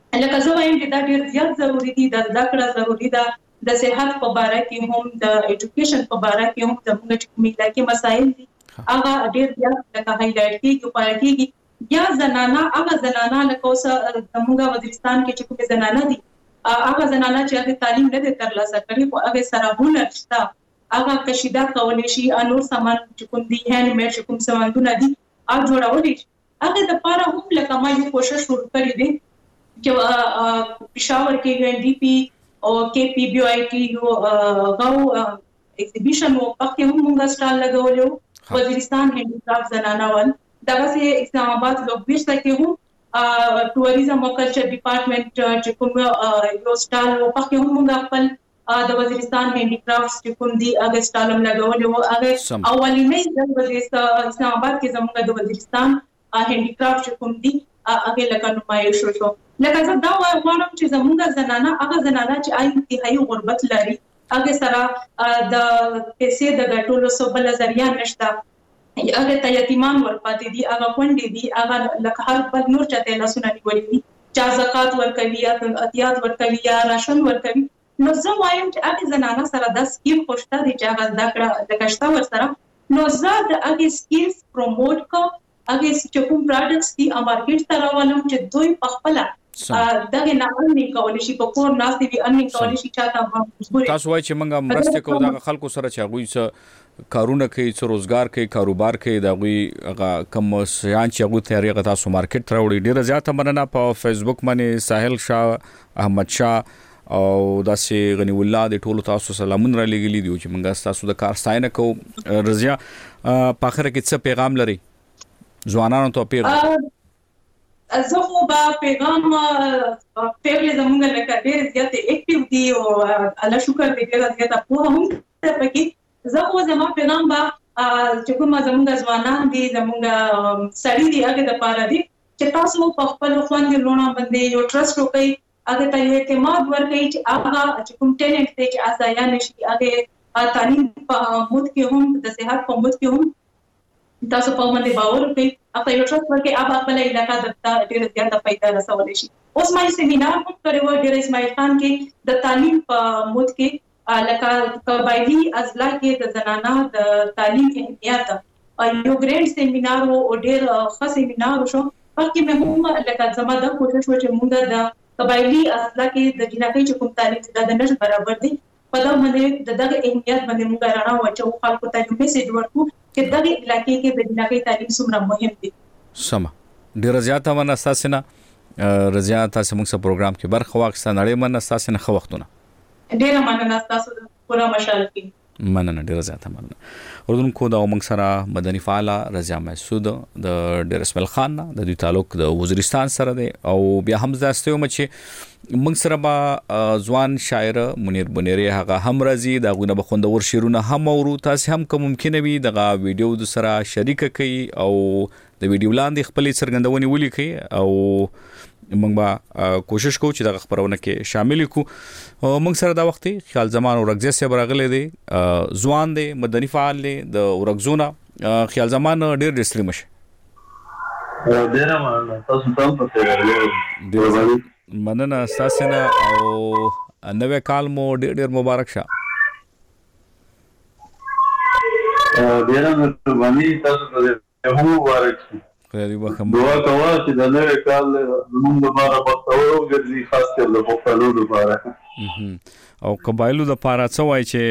لکه زه وایم چې دا ډیر زیات ضروری دي، د زده کړه ضروری ده، د صحت په اړه کې هم، د ایجوکیشن په اړه کې هم زموږ چې کومې علاقې مسایل دي هغه ډیر زیات لکه هایلایټ کیږي، پاره کیږي. یا زنانه هغه زنانه لکه اوس زموږ وزیرستان کې چې کومې زنانه دي هغه زنانه چې هغه تعلیم نه دي ترلاسه کړی خو هغه سره هنر شته، هغه کشیده کولای شي، انور سامان چې کوم دي هاند میډ چې کوم سامانونه دي هغه جوړولای شي. هغه د پاره هم لکه ما یو کوشش شروع کړی دی چې پېښور کې یو ان ډي پی او کې پی بي آی ټي یو غو ایگزیبیشن او پکې هم موږ سټال لګولیو وزیرستان هندي کرافټ زنانه ول دغه سه اسلام آباد لوګويش ته کې هم ټوریزم او کلچر ډپارټمنټ چې کوم یو سټال او پکې هم موږ خپل د وزیرستان هندي کرافټ چې کوم دي هغه سټال هم لګولیو. هغه اولینې د اسلام آباد کې زموږ د وزیرستان هندي کرافټ چې کوم دي هغه لکه نمایش شو. لکه زه دا وایم چې زموږ زنانه هغه زنانه چې انتهایی غربت لري هغه سره د پیسې د ګټلو څه بل ذریعہ نشته، هغه ته یتیمان ورپاتې دي، هغه کونډې دي، هغه لکه هر بل نور چاته لاسونه نیولې دي، چا زکات ورکوي یا عطیات ورکوي یا راشن ورکوي. نو زه وایم چې هغه زنانه سره د سکیم خوشته دي چې هغه زده کړه د کشته ور سره. نو زه د هغه سکیلز پروموټ کوم، هغه چې کوم پروډکټس دي مارکیټ ته راولم چې دوی په خپل دغه نه انني کولای شي، په کور ناستې وي انني کولای شي چاته مجبور. تاسو وایي چې موږ مرسته کوو د خلکو سره چې هغه څه کارونه کوي، څه روزګار کوي، کاروبار کوي، دا غوي هغه کم شیان چې هغه تیاری غتا سو مارکیټ راوړي. ډیره زیاته مننه. په فیسبوک باندې ساحل شاه احمد شاه او داسې غنی الله د ټولو تاسو سلامون را لګلی دی چې موږ تاسو د کار ستاینه کوو. رضیا په اخر کې څه پیغام لري ځوانانو ته؟ زه خو به پیغام پیغلې زموږ لکه ډېر زیات اکټیو دي او الله شکر دې ډېر زیات په هم پکې. زه خو زما پیغام به چې کوم زموږ ځوانان دي زموږ سړي دي هغه د پاره دي چې تاسو په خپل خوندې لونه باندې یو ټرست وکړئ، هغه ته یو اعتماد ورکړئ چې هغه چې کوم ټیلنټ دی چې اسایا نشي، هغه تعلیم په مود کې هم د صحت په مود کې هم تاسو په باندې باور وکړئ، هغه یو څه ورکړي هغه خپل علاقې د ډېر زیاته فائدہ رسولای شي. اوس ما سیمینار هم کړو ډېر اسماعیل خان کې د تعلیم په مود کې لکه قبایلی اضلاع کې د زنانه د تعلیم اهمیت یو ګرینډ سیمینار او ډېر ښه سیمینار شو. پکې مې هم لکه زما د کوشش و چې موږ د قبایلی اضلاع کې د جنکۍ چې کوم تعلیم د نش برابر دي په دا باندې دغه اهمیت باندې موږ رانا وچو خلکو ته یو میسج ورکو چې دغه علاقې کې د جنکۍ تعلیم څومره مهم دي. سم ډیر زیاته من اساسنه رضیا تاسو موږ سره پروګرام کې برخه واخیسته. نړۍ من اساسنه خو وختونه ډیر مننه تاسو پورا مشال کې مننه ډیر زیاته مننه. اردن کو د موږ سره مدني فعال رضیا محسود د ډیر اسماعیل خان د دوی تعلق د وزیرستان سره دی او بیا هم زاستیو چې موږ سره با ځوان شاعر منیر بنيري هغه هم راځي دا غونه بخوندور شیرونه هم اورو. تاسو هم کوم ممکن وي دغه ویډیو د سره شریک کړئ او د ویډیو لاندې خپل څرګندونې ولیکئ او موږ به کوشش کوو چې دغه خبرونه کې شامل کړو. موږ سره دا وخت خیال زمان ورغزه سره راغلي دي ځوان دي مدني فعال دي د ورغزونه خیال زمان ډېر ډیسټری مشه ډېر مننه تاسو ته په تیرې مننه اساسنه او نوې کال مو ډېر مبارک شه. ډېر مهرباني تاسو ته هم مبارک شه. دعا کوه چې د نوې کال زموږ لپاره بختور وګرځي خاص کر د پښتنو لپاره او قبایلو لپاره څه وایي چې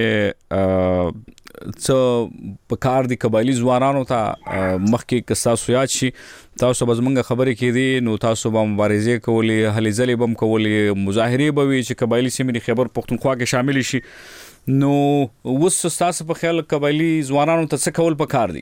څه په کار دي قبایلی ځوانانو ته مخکې که تاسو یاد شي تاسو به زموږ خبرې کېدي نو تاسو به مبارزې کولې هلې ځلې به هم کولې مظاهرې به وي چې قبایلی سیمې د خیبر پښتونخوا کې شامل شي. نو اوس تاسو په خیال قبایلی ځوانانو ته څه کول په کار دي؟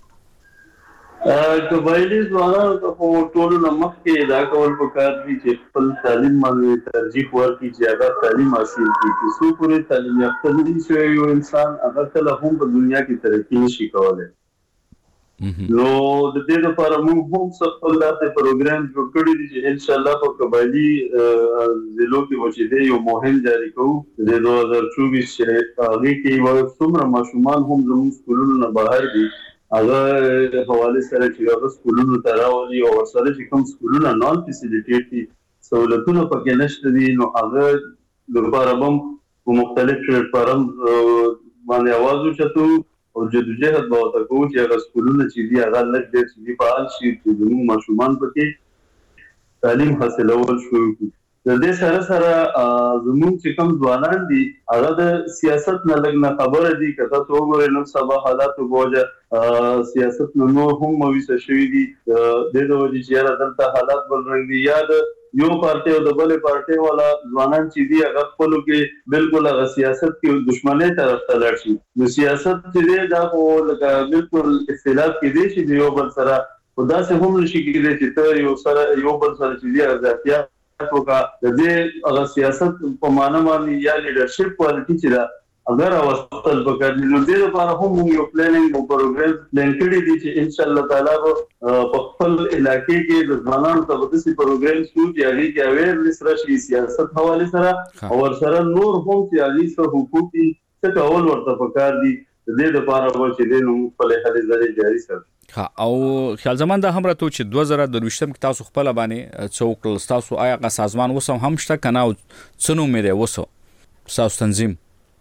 قبایلی ځوانانو ته په ټولو نه مخکې دا کول پکار دي چې خپل تعلیم باندې ترجیح ورکړي چې هغه تعلیم حاصل کړي. چې څو پورې تعلیم یافته نه شي یو انسان هغه کله هم په دنیا کې ترقي نشي کولی. نو د دې لپاره موږ هم خپل داسې پروګرام جوړ کړی دی چې ان شاء الله په قبایلی ضلعو کې چې یو مهم جاری کوو د 2024 چې هغه کې څومره ماشومان هم زموږ سکولونو نه بهر دي هغه حواله سره چې هغه سکولونو ته راولي او سره چې کوم سکولونه نان فیسیلیټیټ دي سہولتونه پکې نشته دي نو هغه لپاره هم په مختلف پلتفارم باندې आवाज وچتو او جدوجہد به تاسو چې هغه سکولونه چې دي هغه لږ ډېر چې فعال شي چې زموږ ماشومان پکې تعلیم حاصلول شروع کړي. د دې سره زموږ چې کوم ځوانان دي هغه د سیاست نه لږ نه خبره دي که تاسو وګورئ نن سبا حالاتو بوجه سیاست نه نور هم مویسه شوي دي د دې وجې چې یاره دلته حالات بل رنګ دي یا د یو پارټي او د بلې پارټي والا ځوانان چې دي هغه خپلو کې بالکل هغه سیاست کې دشمنۍ طرف ته لاړ شي. نو سیاست چې دی دا خو لکه بالکل اختلاف کېدی شي د یو بل سره خو داسې هم نشي کېدی چې ته یو بل سره چې دی ازادیا وکړه د دې هغه سیاست په معنا باندې یا لیډرشپ کوالټي چې ده اگر اوستل وکړي نو دې لپاره هم موږ یو پلانینګ او پروګرام پلان کړی دی چې ان شاء الله تعالی په خپل علاقې کې د ځوانانو ته د سي پروګرام شو چې هغه کې اویرنس راشي سیاست حواله سره او سره نور هم چې هغه سره حقوقي څه کول ورته پکار دي د دې لپاره چې د نو خپل هلي ځای جاري سره او خیال زمان دا هم راته چې 2023 کې تاسو خپل باندې څوک تاسو آیا غا سازمان وسو هم شته کنه څنو مې وسو تاسو تنظیم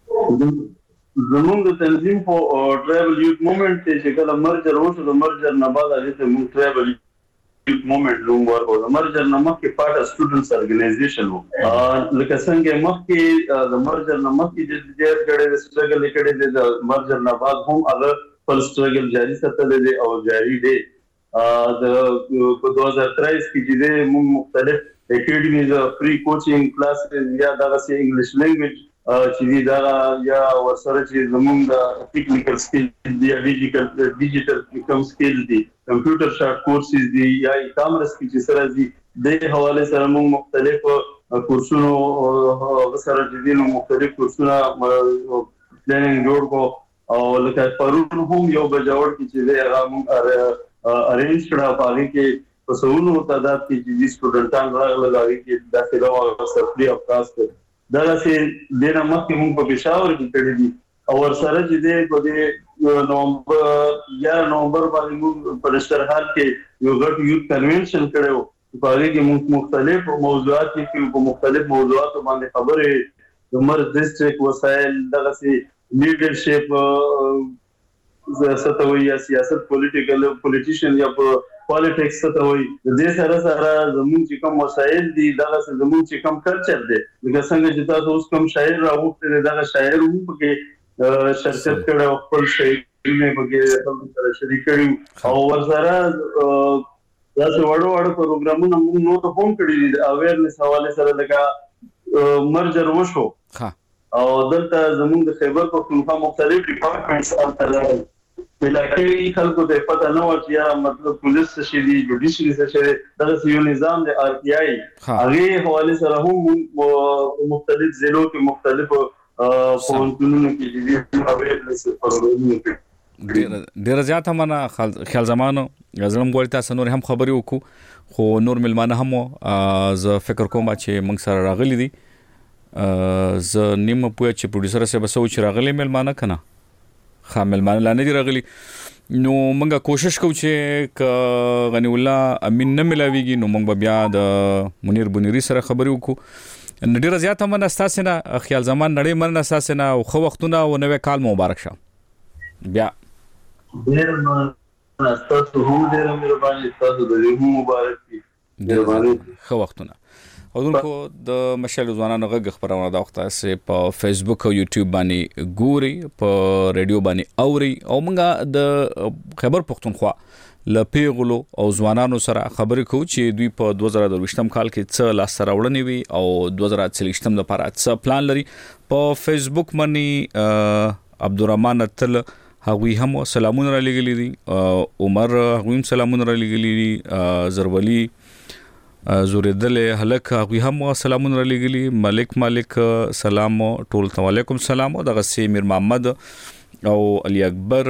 زمونږ د تنظیم په ټریبل یوت موومېنټ چې کله مرجر وشو د مرجر نه بعد هغه ته موږ ټریبل یوت موومېنټ نوم ورکړو. د مرجر نه مخکې پارټ سټوډنټس ارګنایزیشن وو لکه څنګه مخکې د مرجر نه مخکې د جهاد کړي سټرګل کړي د مرجر نه بعد هم هغه خپل سټرګل جاری ساتل دي او جاری دي. د 2023 کې چې موږ مختلف اکیډمیز فری کوچینګ کلاسز یا دغه سي انګلیش لینګویج چې دا یا ورسره چې زموږ د ټیکنیکل سکیل دی ډیجیټل کوم سکیل دی کمپیوټر شارټ کورسز دی یا ای-کامرس کې چې سره دی د حواله سره موږ مختلف کورسونو سره چې نو مختلف کورسونه پلانینګ جوړ کو او لکه پرون هم یو بجاوړ کې چې هغه موږ ارینج کړه پاره کې په سونو تعداد کې چې سټوډنټان راغلي کې داخله او سفري افکاس دا چې د مخکې موږ په پېښور کې کړی دي او ورسره چې د نومبر باندې موږ په رشترحال کې یو غټ یوت کنونشن کړو په هغه کې موږ مختلف موضوعات کې په مختلف موضوعاتو باندې خبرې د مرز ډیسټریکټ وسایل دغه سي لیډرشپ ستوي یا سیاست پولیټیشن یا پالیټکس ستوي د دې سره زموږ چې کوم وسایل دي دغه زموږ چې کوم کلچر دی لکه څنګه چې تاسو اوس کوم شاعر راوخته دغه شاعر هم پکې شرکت کړو خپل شاعرونه پکې سره شریک کړو او ورسره دا څو وړو پروګرامونه موږ نو ته هم کړی دي اویرنس حواله سره لکه مرجر وشو او دلته زموږ د خیبر پختونخوا مختلف ډپارټمنټس الته بلکې خلکو ته پته نه و چې یا مطلب پولیس څه دي جوډیشري څه دي دا یو نظام د آر ټي آی هغه حواله سره هم مختلف ضلعو کې مختلف پونتونو کې دي اویرنس پروګرامونه ډیر زیات هم خیال زمانو غزلم ګول تاسو نور هم خبري وکړو خو نور ملمانه هم ز فکر کوم چې موږ سره راغلي دي ز نیم په چې پروډوسر سره بسو چې راغلي ملمانه کنه خامل مان لا نه دی راغلي نو موږ کوشش کوو چې غنی الله امین نه ملاويږي نو موږ بیا د منیر بنيري سره خبرې وکړو ډیر زیات هم نستاسنه خیال زمان نړۍ مرنه اساسنه او خو وختونه او نوې کال مبارک شه بیا ډیر نستاسو هم ډیر مهرباني تاسو د دې مبارک مهرباني خو وختونه او دونکو د مشال ځوانانو غږ خبرونه د وخت سه په فیسبوک او یوټیوب باندې ګوري په ریډیو باندې اوري او موږ د خبر پختونخوا لپیغلو او ځوانانو سره خبرې کوو چې دوی په 2023م کال کې څه لاس سره وړنی وي او 2023م لپاره څه پلان لري په فیسبوک باندې عبدالرحمن تل هغوی هم سلامونه را لګلي دي عمر هغوی هم سلامونه را لګلي دي زرولی زوریدل هلک هغوی هم سلامونه را لګلي مالک سلام ټول ته وعلیکم سلام دغه سي میر محمد او علي اکبر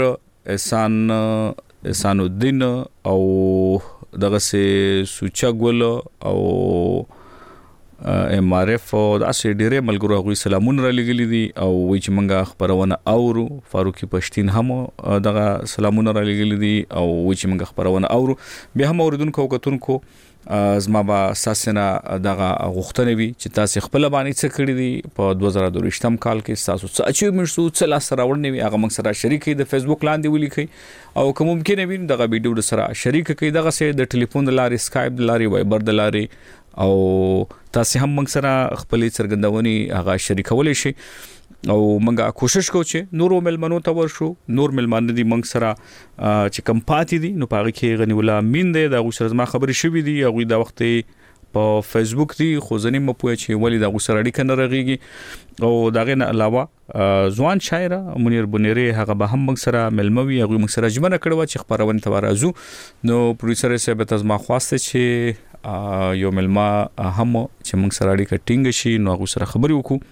احسان الدین او دغه سي سوچا ګل او MRF او داسې ډېرې ملګرو غوي سلامونه را لګلې دي او وی چې منګه خبرونه اورو فاروقي پښتين هم دغه سلامونه را لګلې دي او وی چې منګه خبرونه اورو به هم اوریدونکو کتونکو زما با ساسنه دغه غوښتنه وی چې تاسو خپل باندې څه کړی دي په 2023م کال کې تاسو څه اچیومنټ څه لاس راوړنی وی هغه موږ سره شریک کړئ د فیسبوک لاندې ولیکئ او کوم ممکن وي دغه ویډیو سره شریک کړئ دغه سه د ټلیفون د لارې سکایپ د لارې وایبر د لارې او تاسو هم موږ سره خپل څرګندونی هغه شریکول شي او منګه کوشش کوو چې نورو ملمنو ته ورشو نور ملمان دي منګ سره چې کم پاتې دي نو پاره کې غنی ولا مين دي دا غوسر ما خبرې شوې دي هغه د وخت په فیسبوک دي خو ځنې مپوي چې ولې دا غوسر اړیکه نه رغيږي او داغه نه علاوه ځوان شاعر منیر بنيري هغه به هم منګ سره ملموي هغه منګ سره جمعنه کړو چې خبرونه تورازو نو پروډوسر یې به تاسو ما خواسته چې یو ملما هم چې منګ سره اړیکه ټینګ شي نو هغه سره خبرې وکړو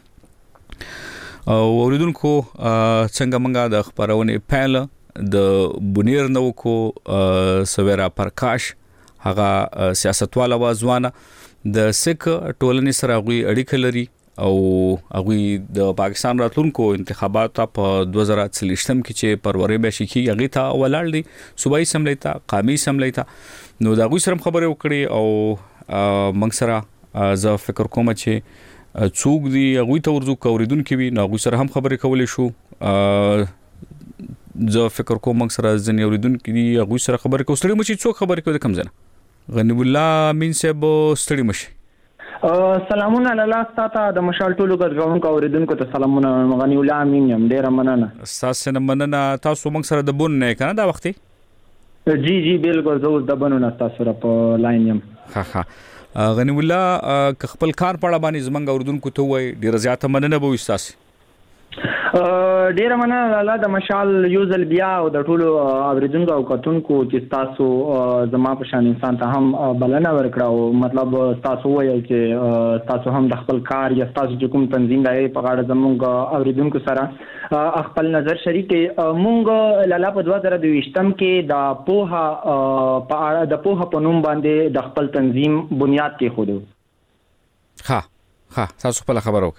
او اوریدونکو څنګه منګه د خبرونه پهل د بنیر نو کو سویرا پرکاش هغه سیاستوال وازوانه د سک ټولنې سره غوي اړیکه لري او هغه د پاکستان راتلونکو انتخابات په 2023م کې چې پروري به شي کې هغه ته ولاړ دي صوبایي سملې ته قومي سملې ته نو دا غوي سره خبره وکړي او منګ سره زه فکر کوم چې څوک دی هغه ته ورزو کوریدونکو وي نو هغه سره هم خبرې کولې شو زه فکر کوم موږ سره ځنې اوریدونکو دي هغه سره خبرې کوستړي مشي څوک خبرې کوي د کم ځنه غنی الله مين صاحب ستړي مشي سلامونه الله ستاسو د مشال ټولو غوښتونکو اوریدونکو ته سلامونه غنی الله امين يم ډیر مننه تاسو نه مننه تاسو موږ سره د بون نه کنه دا وختي جی بالکل زه د بنونه تاسو را په لاین يم ها غنی الله خپل کار پړه باندې زمنګ اوردونکو ته وای ډیر زیاته مننه به وستاسي ډیر مننه الله د مشال یوزل بیا او د ټولو اوریدونکو او کتونکو چې تاسو زما په شان انسان ته هم بلنه ورکړو مطلب تاسو وایي چې تاسو هم د خپل کار یا تاسو چې کوم تنظیم دی په اړه زموږ اوریدونکو سره خپل نظر شریک مونږ لاله په 2023م کې د پوها په اړه د پوها په نوم باندې د خپل تنظیم بنیاد کې خو ها تاسو په خبرو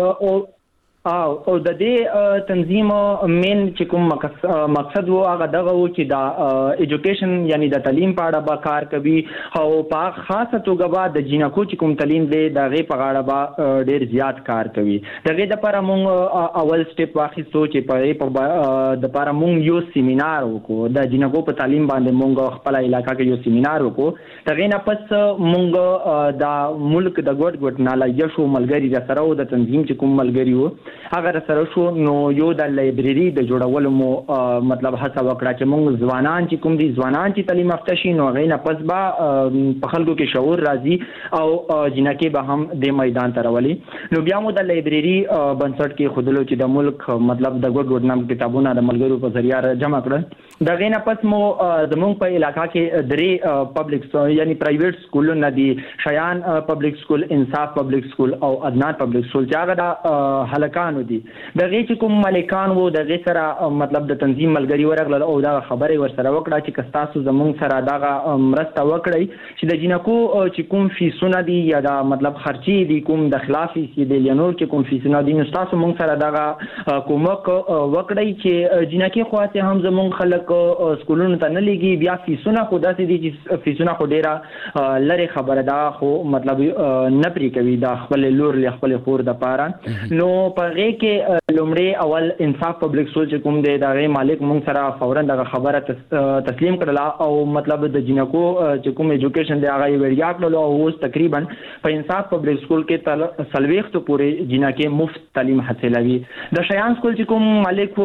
او د دې تنظیم مین چې کوم مقصد وو هغه دغه وو چې د ایجوکیشن یعنی د تعلیم په اړه به کار کوي او په خاصه توګه به د جنکو چې کوم تعلیم دی دغه په اړه به ډیر زیات کار کوي دغه د لپاره مونږ اول سټیپ واخیستو چې په د لپاره مونږ یو سیمینار وکړو د جنکو په تعلیم باندې مونږ خپل علاقې کې یو سیمینار وکړو دغه نه پس مونږ د ملک د ګډ ناله یشو ملګری د سره او د تنظیم چې کوم ملګری وو هغه سره شو نو یو د لایبرری د جوړولو مو مطلب هڅه وکړه چې موږ ځوانان چې کوم دي ځوانان چې تعلیم یافته شي نو غینه پس با په خلکو کې شعور راځي او جنکه به هم د میدان ته راولي نو بیا مو د لایبرری بنسټ کې خودلو چې د ملک مطلب د ګډ نام کتابونه د ملګرو په ذریعہ جمع کړل دا غینه پس مو زموږ په علاقې کې درې پبلک یعنی پرایویټ سکولونه دي شایان پبلک سکول انصاف پبلک سکول او عدنان پبلک سکول چې هغه د هلکانو دي دغه چې کوم ملکان وو دغه سره مطلب د تنظیم ملګری ورغله او دا خبره ور سره وکړه چې کستاسو زمونږ سره دغه مرسته وکړي چې د جنکو چې کوم فیسونه دي یا دا مطلب خرچي دي کوم د خلافي سي د لینور چې کوم فیسونه دي نو تاسو مونږ سره دغه کومک وکړي چې جنکه خواته هم زمونږ خلک سکولونو ته نه لګي بیا فیسونه خو داسې دي چې فیسونه خو ډیره لری خبره ده خو مطلب نه پری کوي دا خپل لور له خپل خور د پاره نو په کې لومړی اول انصاف پبلک سکول چې کوم دی دا غي مالک مونږ سره فورا د خبره تسلیم کړل او مطلب د جنکو چې کوم ایجوکیشن دی هغه ویډیا کړل او اوس تقریبا په انصاف پبلک سکول کې سلويخت پورې جنکه مفت تعلیم حاصلوي د شایان سکول چې کوم مالک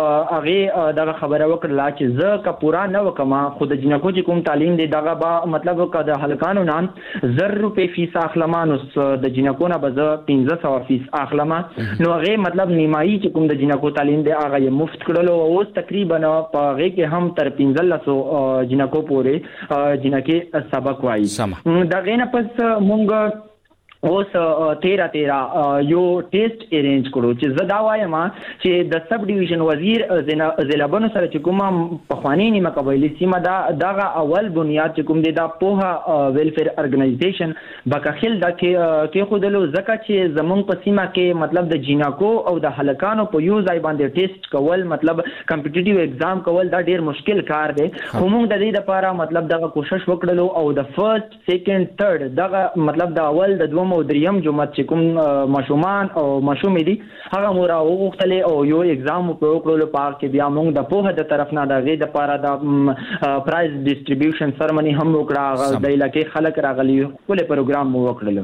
هغه د خبره وکړه چې زه کا پورا نه وکما خود جنکو چې کوم تعلیم دی دغه با مطلب کده هلکانو نام 1000 روپے فیس اخلمان د جنکو نه به 1500 فیس اخلما نو هغه مطلب نیمایي چې کوم د جنکو تعلیم دی هغه یې مفت کړل او اوس تقریبا په هغه کې هم تر 1500 جنکو پورې جنکه سبق وایي دا غینه پس مونږ اوس 13 یو ټیسټ ارینج کړو چې زدا وایم چې د سب ډیویژن وزیر زلابونو سره چې کومه پخوانی نیمه قبایلی سیمه دغه اول بنیاد چې کوم دی دا پوها ویلفیر ارګنایزیشن بکخل د کې خودلو زکه چې زمونږ په سیمه کې مطلب د جیناکو او د هلکانو په یو ځای باندې ټیسټ کول مطلب کمپټیټیو اگزام کول دا ډیر مشکل کار دی خو موږ د دې لپاره مطلب دغه کوشش وکړلو او د فرست سیکنډ تھرد دغه مطلب د اول د دوم او دریم جمعه چې کوم ماشومان او ماشومې دي هغه مور او غوښتلې او یو اگزام په وکړلو پاره کې بیا موږ د پوهه د طرف نه د غي د پاره د پرایز ډیسټریبیوشن سرمنی هم وکړه د علاقې خلک راغلي ټول پروګرام مو وکړل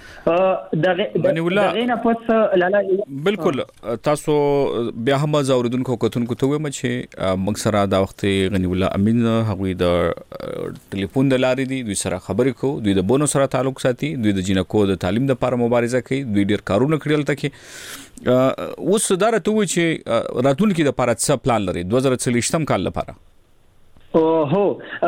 دغه نه پس لاله بالکل تاسو بیا هم زوردونکو کتونکو ته وایم چې موږ سره دا وخت غنی الله امین هغوی د ټلیفون د لارې دي دوی سره خبرې کو دوی د بونو سره تعلق ساتي دوی د جنکو د تعلیم د لپاره مبارزه کوي دوی ډیر کارونه کړل تکي اوس داره ته وی چې راتلونکي د لپاره څه پلان لري 2023 کال لپاره هو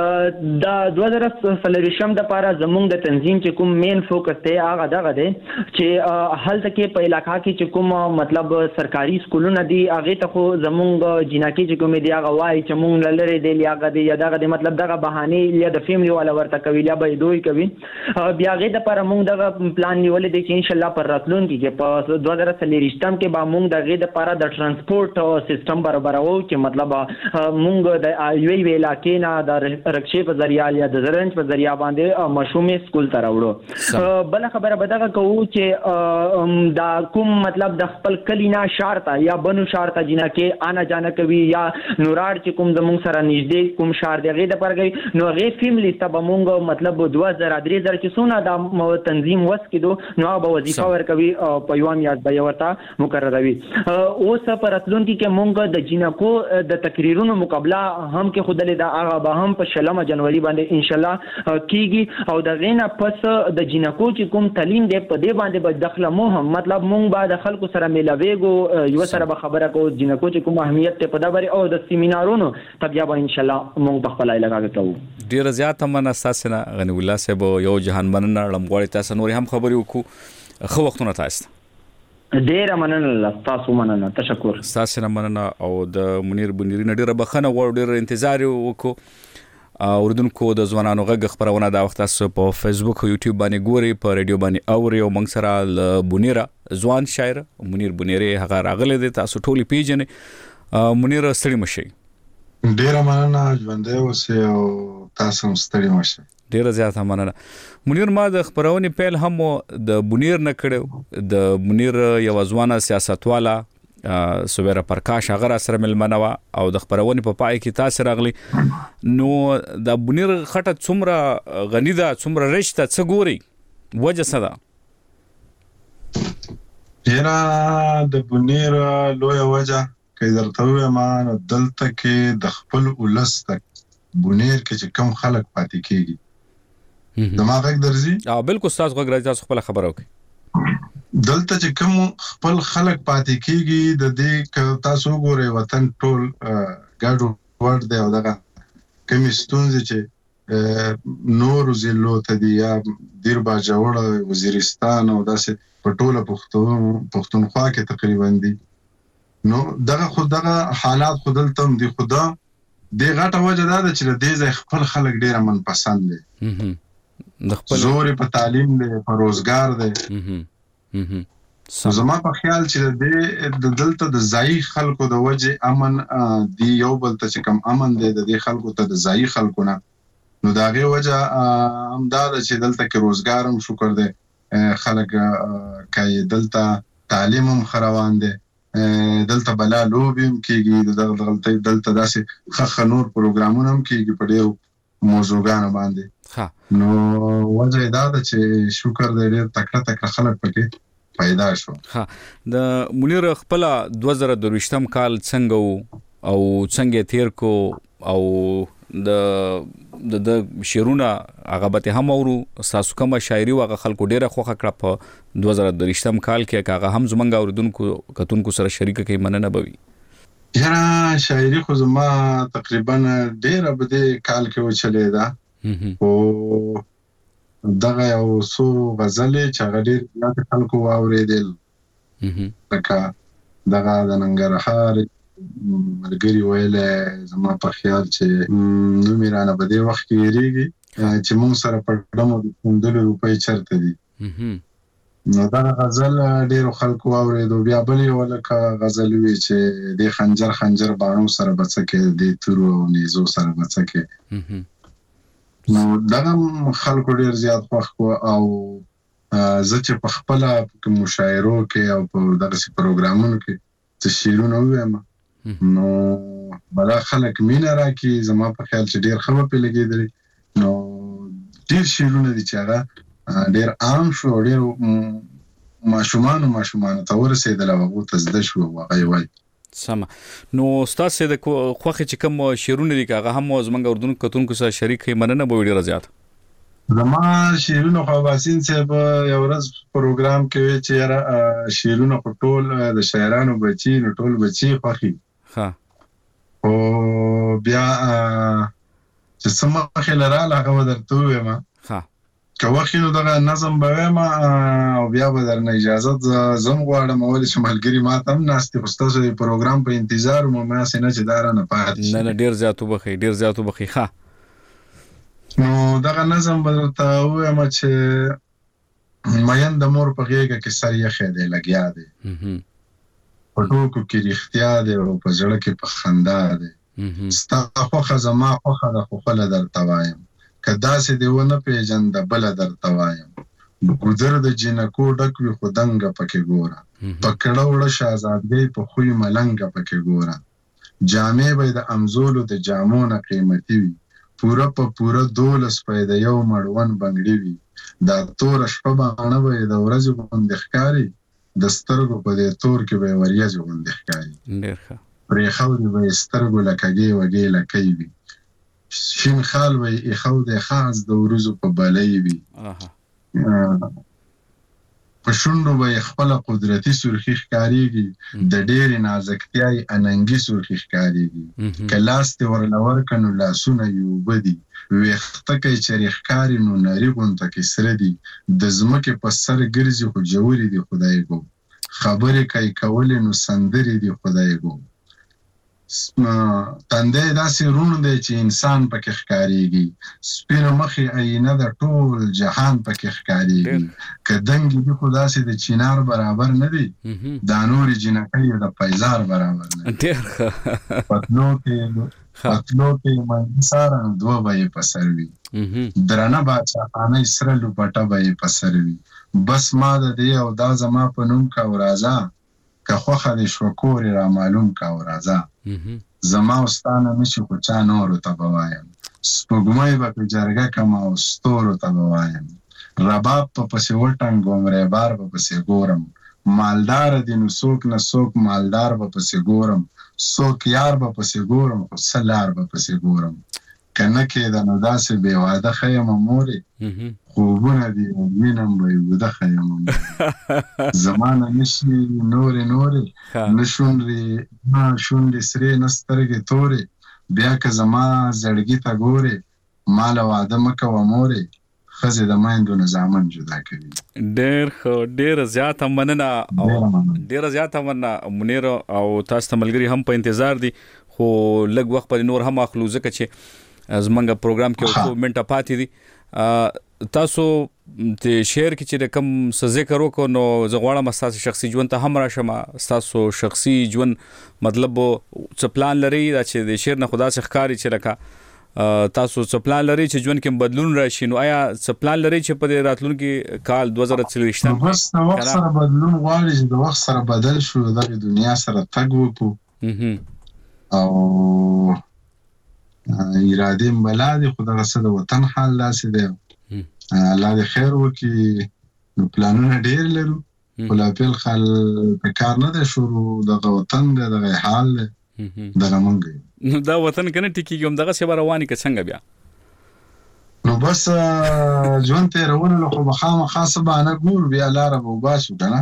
د 2023 د لپاره زموږ د تنظیم چې کوم مین فوکس دی هغه دغه دی چې هلته کې په علاقې کې چې کوم مطلب سرکاري سکولونه دي هغه ته خو زموږ جناکي چې کوم دی هغه وایي چې موږ لری دی هغه دی یا دغه مطلب دغه بهانه یا د فیملی والا ورته کوي یا به دوی کوي بیا هغه د لپاره موږ دغه پلان نیولې دي چې ان شاء الله پر راتلونکي کې په 2023 کې به موږ دغه د لپاره د ترانسپورت سیستم برابرو چې مطلب موږ د یوې ویلا کینا د رکشې په ذریعہ یا د زرنج په ذریعہ باندې مشومې سکول ته راوړو بل خبره بدغه کوو چې دا کوم مطلب د خپل کلینا شارته یا بنو شارته جنا کې آنا جانا کوي یا نورار چې کوم زمون سره نږدې کوم شار دیغه د پرګي نو غي فیملی ته مونږ مطلب 2003 کې سونه د تنظیم وس کېدو نو به وظیفه ورکوي په یوم یاد به ورته مقرروي اوس پر راتلونکي کې مونږ د جنکو د تقریرونو مقابله هم کې خودلې هغه به هم په 16 جنوري باندې ان شاء الله کیږي او د غینا پس د جنکو چې کوم تعلیم دی په دې باندې به داخله مو هم مطلب مونږ به د خلکو سره ملاويګو یو سره به خبره کو جنکو چې کوم اهمیت ته په دبر او د سیمینارونو تبیا به ان شاء الله مونږ په خپل علاقه کې کوو ډیر زیات من اساسنه غنی الله صاحب یو جهان مننه لمغوړی تاسو نور هم خبرې وکړو خو وختونه تاسو ډیر مننه تاسو مننه تشکر تاسو نه مننه او د منیر بنيري ډیره بخنه غوړ ډیر انتظار وکړو اوردونکو د ځوانانو غږ خبرونه دا وخت تاسو په فیسبوک او یوټیوب باندې ګوري په ریډیو باندې اوري او موږ سره بنيره ځوان شاعر منیر بنيري هغه راغله دي تاسو ټولي پیژنې منیر ستړي مشي ډیر مننه ژوندې اوسه او تاسو ستړي مشي ډیر زیات مننه منیر ما د خبرونې پیل هم د منیر نه کړو د منیر یو ځوانه سیاستواله سویرا پرکاش هغه سره ملمنوا او د خبرونې په پای کې تاسو راغلی نو د منیر خټه څومره غنی ده څومره رشته څه ګوري وجه څه ده یرا د منیر لوی وجه کې درته وایم دلته کې د خپل ولس تک منیر کې چې کم خلک پاتې کیږي دماغ درځي بالکل تاسو غوږ تاسو خپل خبرو کوي دلته چې کوم خپل خلک پاتې کیږي د دې تاسو ګورئ وطن ټول ګاډو ورد دی او دغه کوم ستونزې چې نور ضلعو ته دی یا دیر باجوړ وزیرستان او داسې په ټوله پښتونخوا کې تقریبا دي نو دغه حالات خودلته دي خدا د غټه وجه دا چې د دې خپل خلک ډیر من پسند دي زور په تعلیم دی په روزګار دی زما په خیال چې د دلته د ځای خلکو د وجه امن دی یو بل ته چې کم امن دی د دې خلکو ته د ځای خلکو نه نو دا غي وجه امداد چې دلته کې روزګار هم شکر دی خلک کوي دلته تعلیم هم خروان دی دلته بلا لوبیم کېږي دلته داسې خخ نور پروګرامونه هم کېږي په ډېرو موضوعګانو باندې نو وجه دا ده چې شکر دې ډېر تکړه خلک پکې پیدا شو د منیر خپل 2023 کال څنګه او څنګه تیر کو او د شیرونه هغه به هم اورو تاسو کوم شاعري واغه خلکو ډیره خوخه کړه په 2023 کال کې هغه هم زمونږ اوردونکو کتونکو سره شریک کوي مننه بوي یاره شاعري خو زما تقریبا ډیره بده کال کې وچلې ده او دغه یو څو غزلې چې هغه ډېر زیات خلکو واورېدل لکه دغه د ننګرهار ملګري ویلی زما په خیال چې نوم یې رانه په دې وخت کې هېرېږي چې موږ سره په ډمو د پوندلو روپۍ چېرته دي نو دغه غزل ډېرو خلکو واورېدو. بیا بل یو لکه غزل وي چې دې خنجر خنجر باڼو سره به څه کې دې تورو او نیزو سره به څه کې نو دغه خلکو ډېر زیات خوښ کړو. او زه چې په خپله مشاعرو کې او په دغسې پروګرامونو کې څه شعرونه ووایم نو بلا خلک مینه راکړي زما په خیال چې ډېر ښه به پرې لګېدلي. نو ډېر شعرونه دي چې هغه ډېر عام شو او ډېر ماشومانو ته ورسېدل او هغو ته زده شو او هغه یې وایي. سمه. نو ستاسو د خوښې چې کوم شعرونه دي هغه هم زمونږ اردن کتونکو سره شریک کړئ مننه به ډېره زیات. زما شعرونه خو باسین صاحب یو ورځ پروګرام کې وی چې یاره شعرونه خو ټول د شاعرانو بچي نو ټول بچي خوښي او بیا چې څه مخکې لراله هغه به درته ووایم که وخت نو دغه نظم به وایم او بیا به درنه اجازت زم غواړم ولې چې ملګري ما ته هم ناست دي خو ستاسو د پروګرام په انتظار وم هماسې نه چې دا رانه پاتې شي. نه ډېر زیات وبخئ ډېر زیات وبخئ. ښه نو دغه نظم به درته ووایم چې مین د مور په غېږه کې سر یخی دی لګیا دی په ټوکو کې رښتیا دی او په زړه کې په خندا دی ستا خوښه زما خوښه ده خو خپله درته وایم که داسې دې ونه پېژنده بله درته وایم ګودر د جینکو ډک وي خو دنګه پکې ګوره په کړه وړه شهزادګۍ په خوی ملنګه پکې ګوره جامې به یې د امزولو د جامو نه قیمتي وي پوره په پوره 12 پی د یو مړون بنګړي وي دا توره شپه باڼه به یې د ورځې غوندې ښکاري د سترګو په دې تور کې به یې وریځې غوندې ښکاري پرېښودې به یې سترګو له کږې وږې لکۍ وي شین خال به یې ایښودی خاص د وروځو په بلۍ وي په شونډو به یې خپله قدرتي سرخي ښکارېږي د ډېرې نازکتیا یې اننګي سرخي ښکارېږي که لاس دې ورله ورکړه نو لاسونه یې اوبه دي ویښته که یې چرې ښکاري نو نري غونته کې سره دي د ځمکې په سر ګرځي خو جوړې دي خدای ګو خبرې که یې کولې نو سندرې دي خدای ګو تندی داسې روڼ دی چې انسان پکې ښکارېږي سپینو مخې آینه د ټول جهان پکې ښکارېږي که دنګې دي خو داسې د چینار برابر نه دی دا نورې جینکۍ د پیزار برابر نه دی پتلو کې مندي ساره نو دوه به یې په سر وي درنه باچاخانۍ سره لوپټه به یې په سر وي بس ما د دې او دا زما په نوم کا او راځه که خوښه دې شوه کور یې رامعلوم کا او راځه زما او ستا نه نشي خو چا نورو ته به وایم سپوږمۍ به پې جرګه کړم او ستورو ته به وایم رباب په پسې وټنګوم ریبار به پسې ګورم مالدار دي نو څوک نه څوک مالدار به پسې ګورم څوک یار به پسې ګورم خو څه لار به پسې ګورم که نه کېده نو داسې بې واده ښه یمه مورې خوبونه دي او مینم به یې وده ښه یمه مورې زما نه نشي نورې نه شونډې سرې نه سترګې تورې بیا که زما زړګي ته ګورې ما له واده مه کوه مورې ښځې د میندو نه زامن جدا کوي. ډېر ښه ډېره زیاته مننه ډېره زیاته مننه منیر او تاسو ته ملګري هم په انتظار دي خو لږ وخت پرې نور هم اخلو ځکه چې زمونږ پروګرام کې یو څو منټه پاتې دي تاسو د شعر کې چې کوم څه ذکر وکړو نو زه غواړم ستاسو شخصي ژوند ته هم راشم ستاسو شخصي ژوند مطلب څه پلان لري دا چې د شعر نه خدا څخه ښکاري چې لکه تاسو څه پلان لري چې ژوند کې بدلون راشي نو آیا څه پلان لري چې په راتلونکي کال 2024 بس د وخت سره بدلون غواړي چې د وخت سره بدل شو د دنیا سره تګ وکړو او اراده مبلا دي خو دغه څه د وطن حال داسې دی الله دې خیر وکړي نو پلانونه ډېر لرو خو لا پیل خال په کار نه دی شروع دغه وطن دی دغه حال دی دغه مونږ نو دا وطن کنه ټیکيږي هم دغه څه به رواني که څنګه بیا نو بس ژوند تېرونه له خو به خامخا څه بهانه ګورو بیا لاره به وباسو که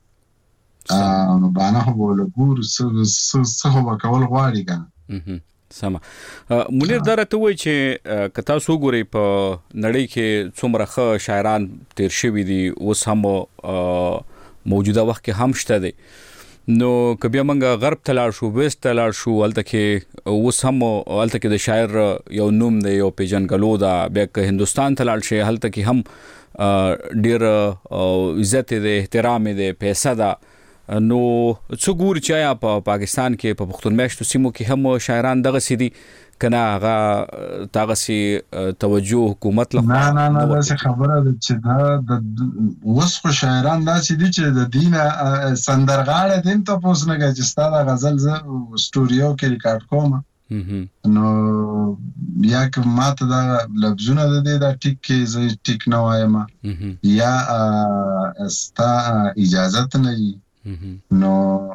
نه نو بهانه خو به له ګورو څه خو به کول غواړي که نه سم منیر درته وای چې کتا سو ګوري په نړۍ کې څومره ښه شاعران تیر شوي دي اوس هم موجوده وخت کې هم شته دي نو کبه منګه غرب تلاړ شو ویست تلاړ شو الته کې اوس هم الته کې د شاعر یو نوم دی یو پیژنګلو دا بیا که هندستان تلاړ شي الته کې هم ډیر عزت دی احترام دی پیسې دا نو څو ګور چې په پاکستان کې په پښتون میشتو سیمو کې هم شاعران دغه سيدي کنه هغه تاغه سي توجه حکومت لخوا نه دا څه خبره ده چې دا د وسخ شاعران دا سيدي چې د دینه سندرغاړه دین ته پوسنه چې ستاره غزل ز سټوډیو کې ریکارډ کوم نو یا که ماته دا لفظونه د دې دا ټیک کې زه ټیک نه وایم یا استا اجازه نه نو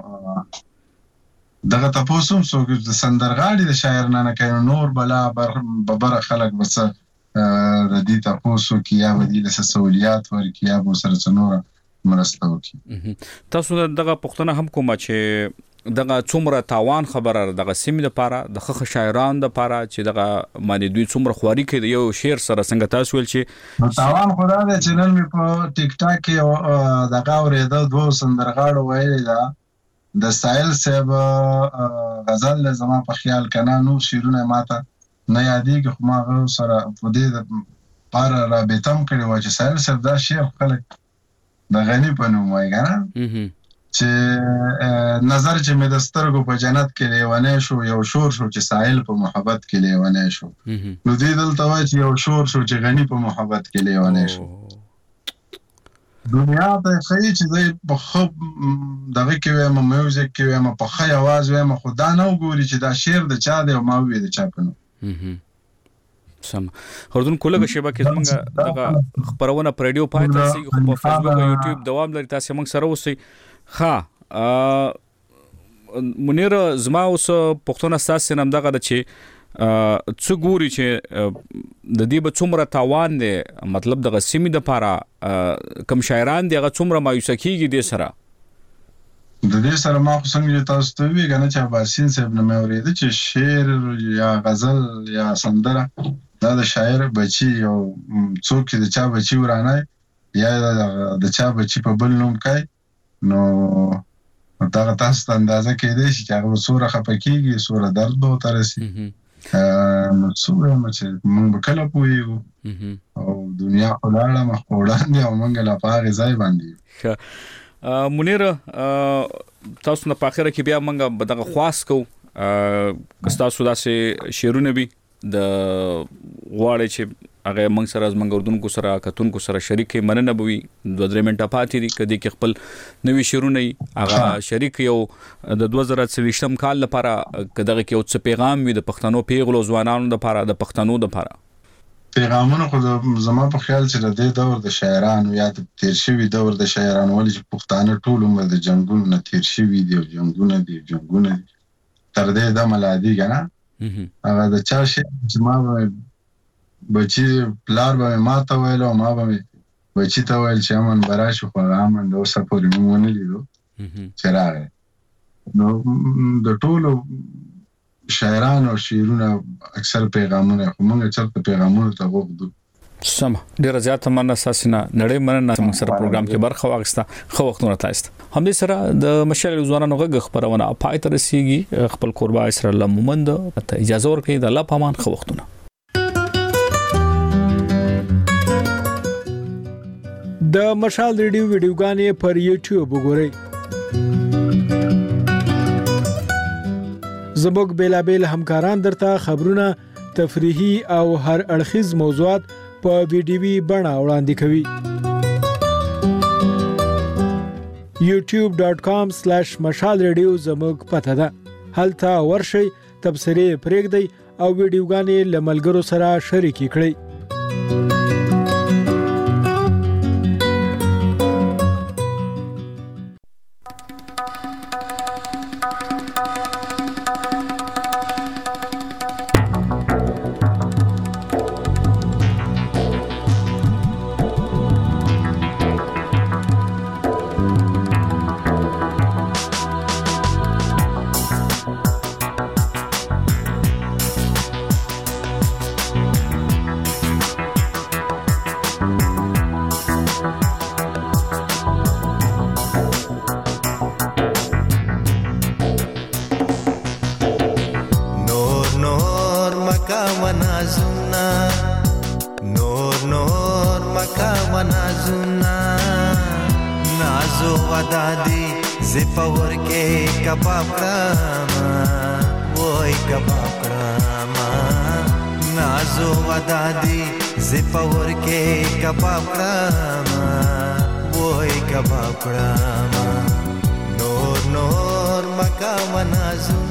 دغه تاسو هم څوک د سندرغاړي د شاعر نه کوي نور بلا ببره خلک بس د دې تاسو کې یا ودی د سہولیات ورکیا به سره څنور مرسته وکي تاسو دغه پښتنه هم کوم چې دغه څومره تاوان خبره دغه سیمه لپاره د خخ شاعران لپاره چې دغه باندې دوی څومره خواري کوي یو شعر سره څنګه تاسو ول چې تاوان خدا د چینل می په ټیک ټاک کې دغه اورېدو دوه سندرغاړو ویل دا د سایل صاحب غزل زما په خیال کنه نو شیرونه ماته نه یادېږي خو ما سره په دې پر رابطم کړی و چې سایل صاحب دا شعر خلک د غنی په نوم وایي کنه چې نظر چې مې د سترګو په جنت کې لیوانه شو یو شور شو چې ساحل په محبت کې لیوانه شو نو دې دلته وایي چې یو شور شو چې غنی په محبت کې لیوانه شو دنیا ته خی چې د په خب دغه کې وایم میوزیک کې وایم په خی आवाज وایم خدا نه وګوري چې دا شعر د چا دی او ما وی د چا پنو سم خردون کوله شبکه زمونږ دغه خبرونه پر رادیو پای تاسو په فیسبوک او یوټیوب دوام لري تاسو موږ سره اوسئ منیر زما اوس پښتون اساس نام دغه چې څو ګوري چې د دې به څومره تاوان دی مطلب دغه سیمې د پاره کم شاعران دی هغه څومره مایوسه کیږي د سره د دې سره ما خو څنګه تاسو ته وی غنه چې باسین صاحب نه مې اورېد چې شعر یا غزل یا سندره دا د شاعر بچي او څوک د چا بچي ورانه یا د چا بچي په بل نوم کوي نو دا تاسو ته اندازه کېدای شي چې هغه سوره خپکیږي سوره درد به ترسي نو سوره چې موږ کله پويو او دنیا خلاړه مخوړاندې او موږ لا پاره ځای باندې منیر تاسو نه پاخره کې بیا موږ دغه خواص کو تاسو داسې شعرونه به د غواړي چې هغه موږ سره زمونږ اردوونکو سره کتونکو سره شریک مننه بوي 2-3 منټه پاتې دي کدي کې خپل نوې شعرونه هغه شریک یو د 2023م کال لپاره کداغه کې او څه پیغام وي د پښتنو پیغلو ځوانانو لپاره د پښتنو لپاره پیغامونه خو زما په خیال چې د دې دور د شاعرانو یا د تیر شوی دور د شاعرانو ولې چې پښتانه ټول عمر د جنگونو نه تیر شوی دي او جنگونه دي تر دې د ملادي کنه هغه د چا شي چې ما بچي پلار به ما ته ویل او ما به بچي ته ویل چې امن براش خو امن د اوسه پورې مونږ نه لیدو چې راغی نو د ټولو شاعرانو شعرونه اکثر پیغامونه خو موږ چرته پیغامونه ته وګورو سم ډیر زیات مننه اساسنه نړۍ مننه موږ سره پروګرام کې برخه واغسته خو وختونه تاسو هم دې سره د مشال ځوانانو غږ خبرونه پای تر رسیږي خپل قربا اسره لمومند ته اجازه ورکړئ د الله پامان خو وختونه د مشال ریډیو ویډیوګانې پر یوټیوب وګورئ زموږ بیلابل همکاران درته خبرونه تفریحي او هر اړخیز موضوعات په ویډیوي بڼه وړاندې کوي youtube.com/مشال ریډیو زموږ پته ده هلته ورشئ تبصرې پرېږدئ او ویډیوګانې له ملګرو سره شریکې کړئ نازو ودادي زپور کې کباب کراما وای کباب کراما نازو ودادي زپور کې کباب کراما وای کباب کراما نور نور مکا منازو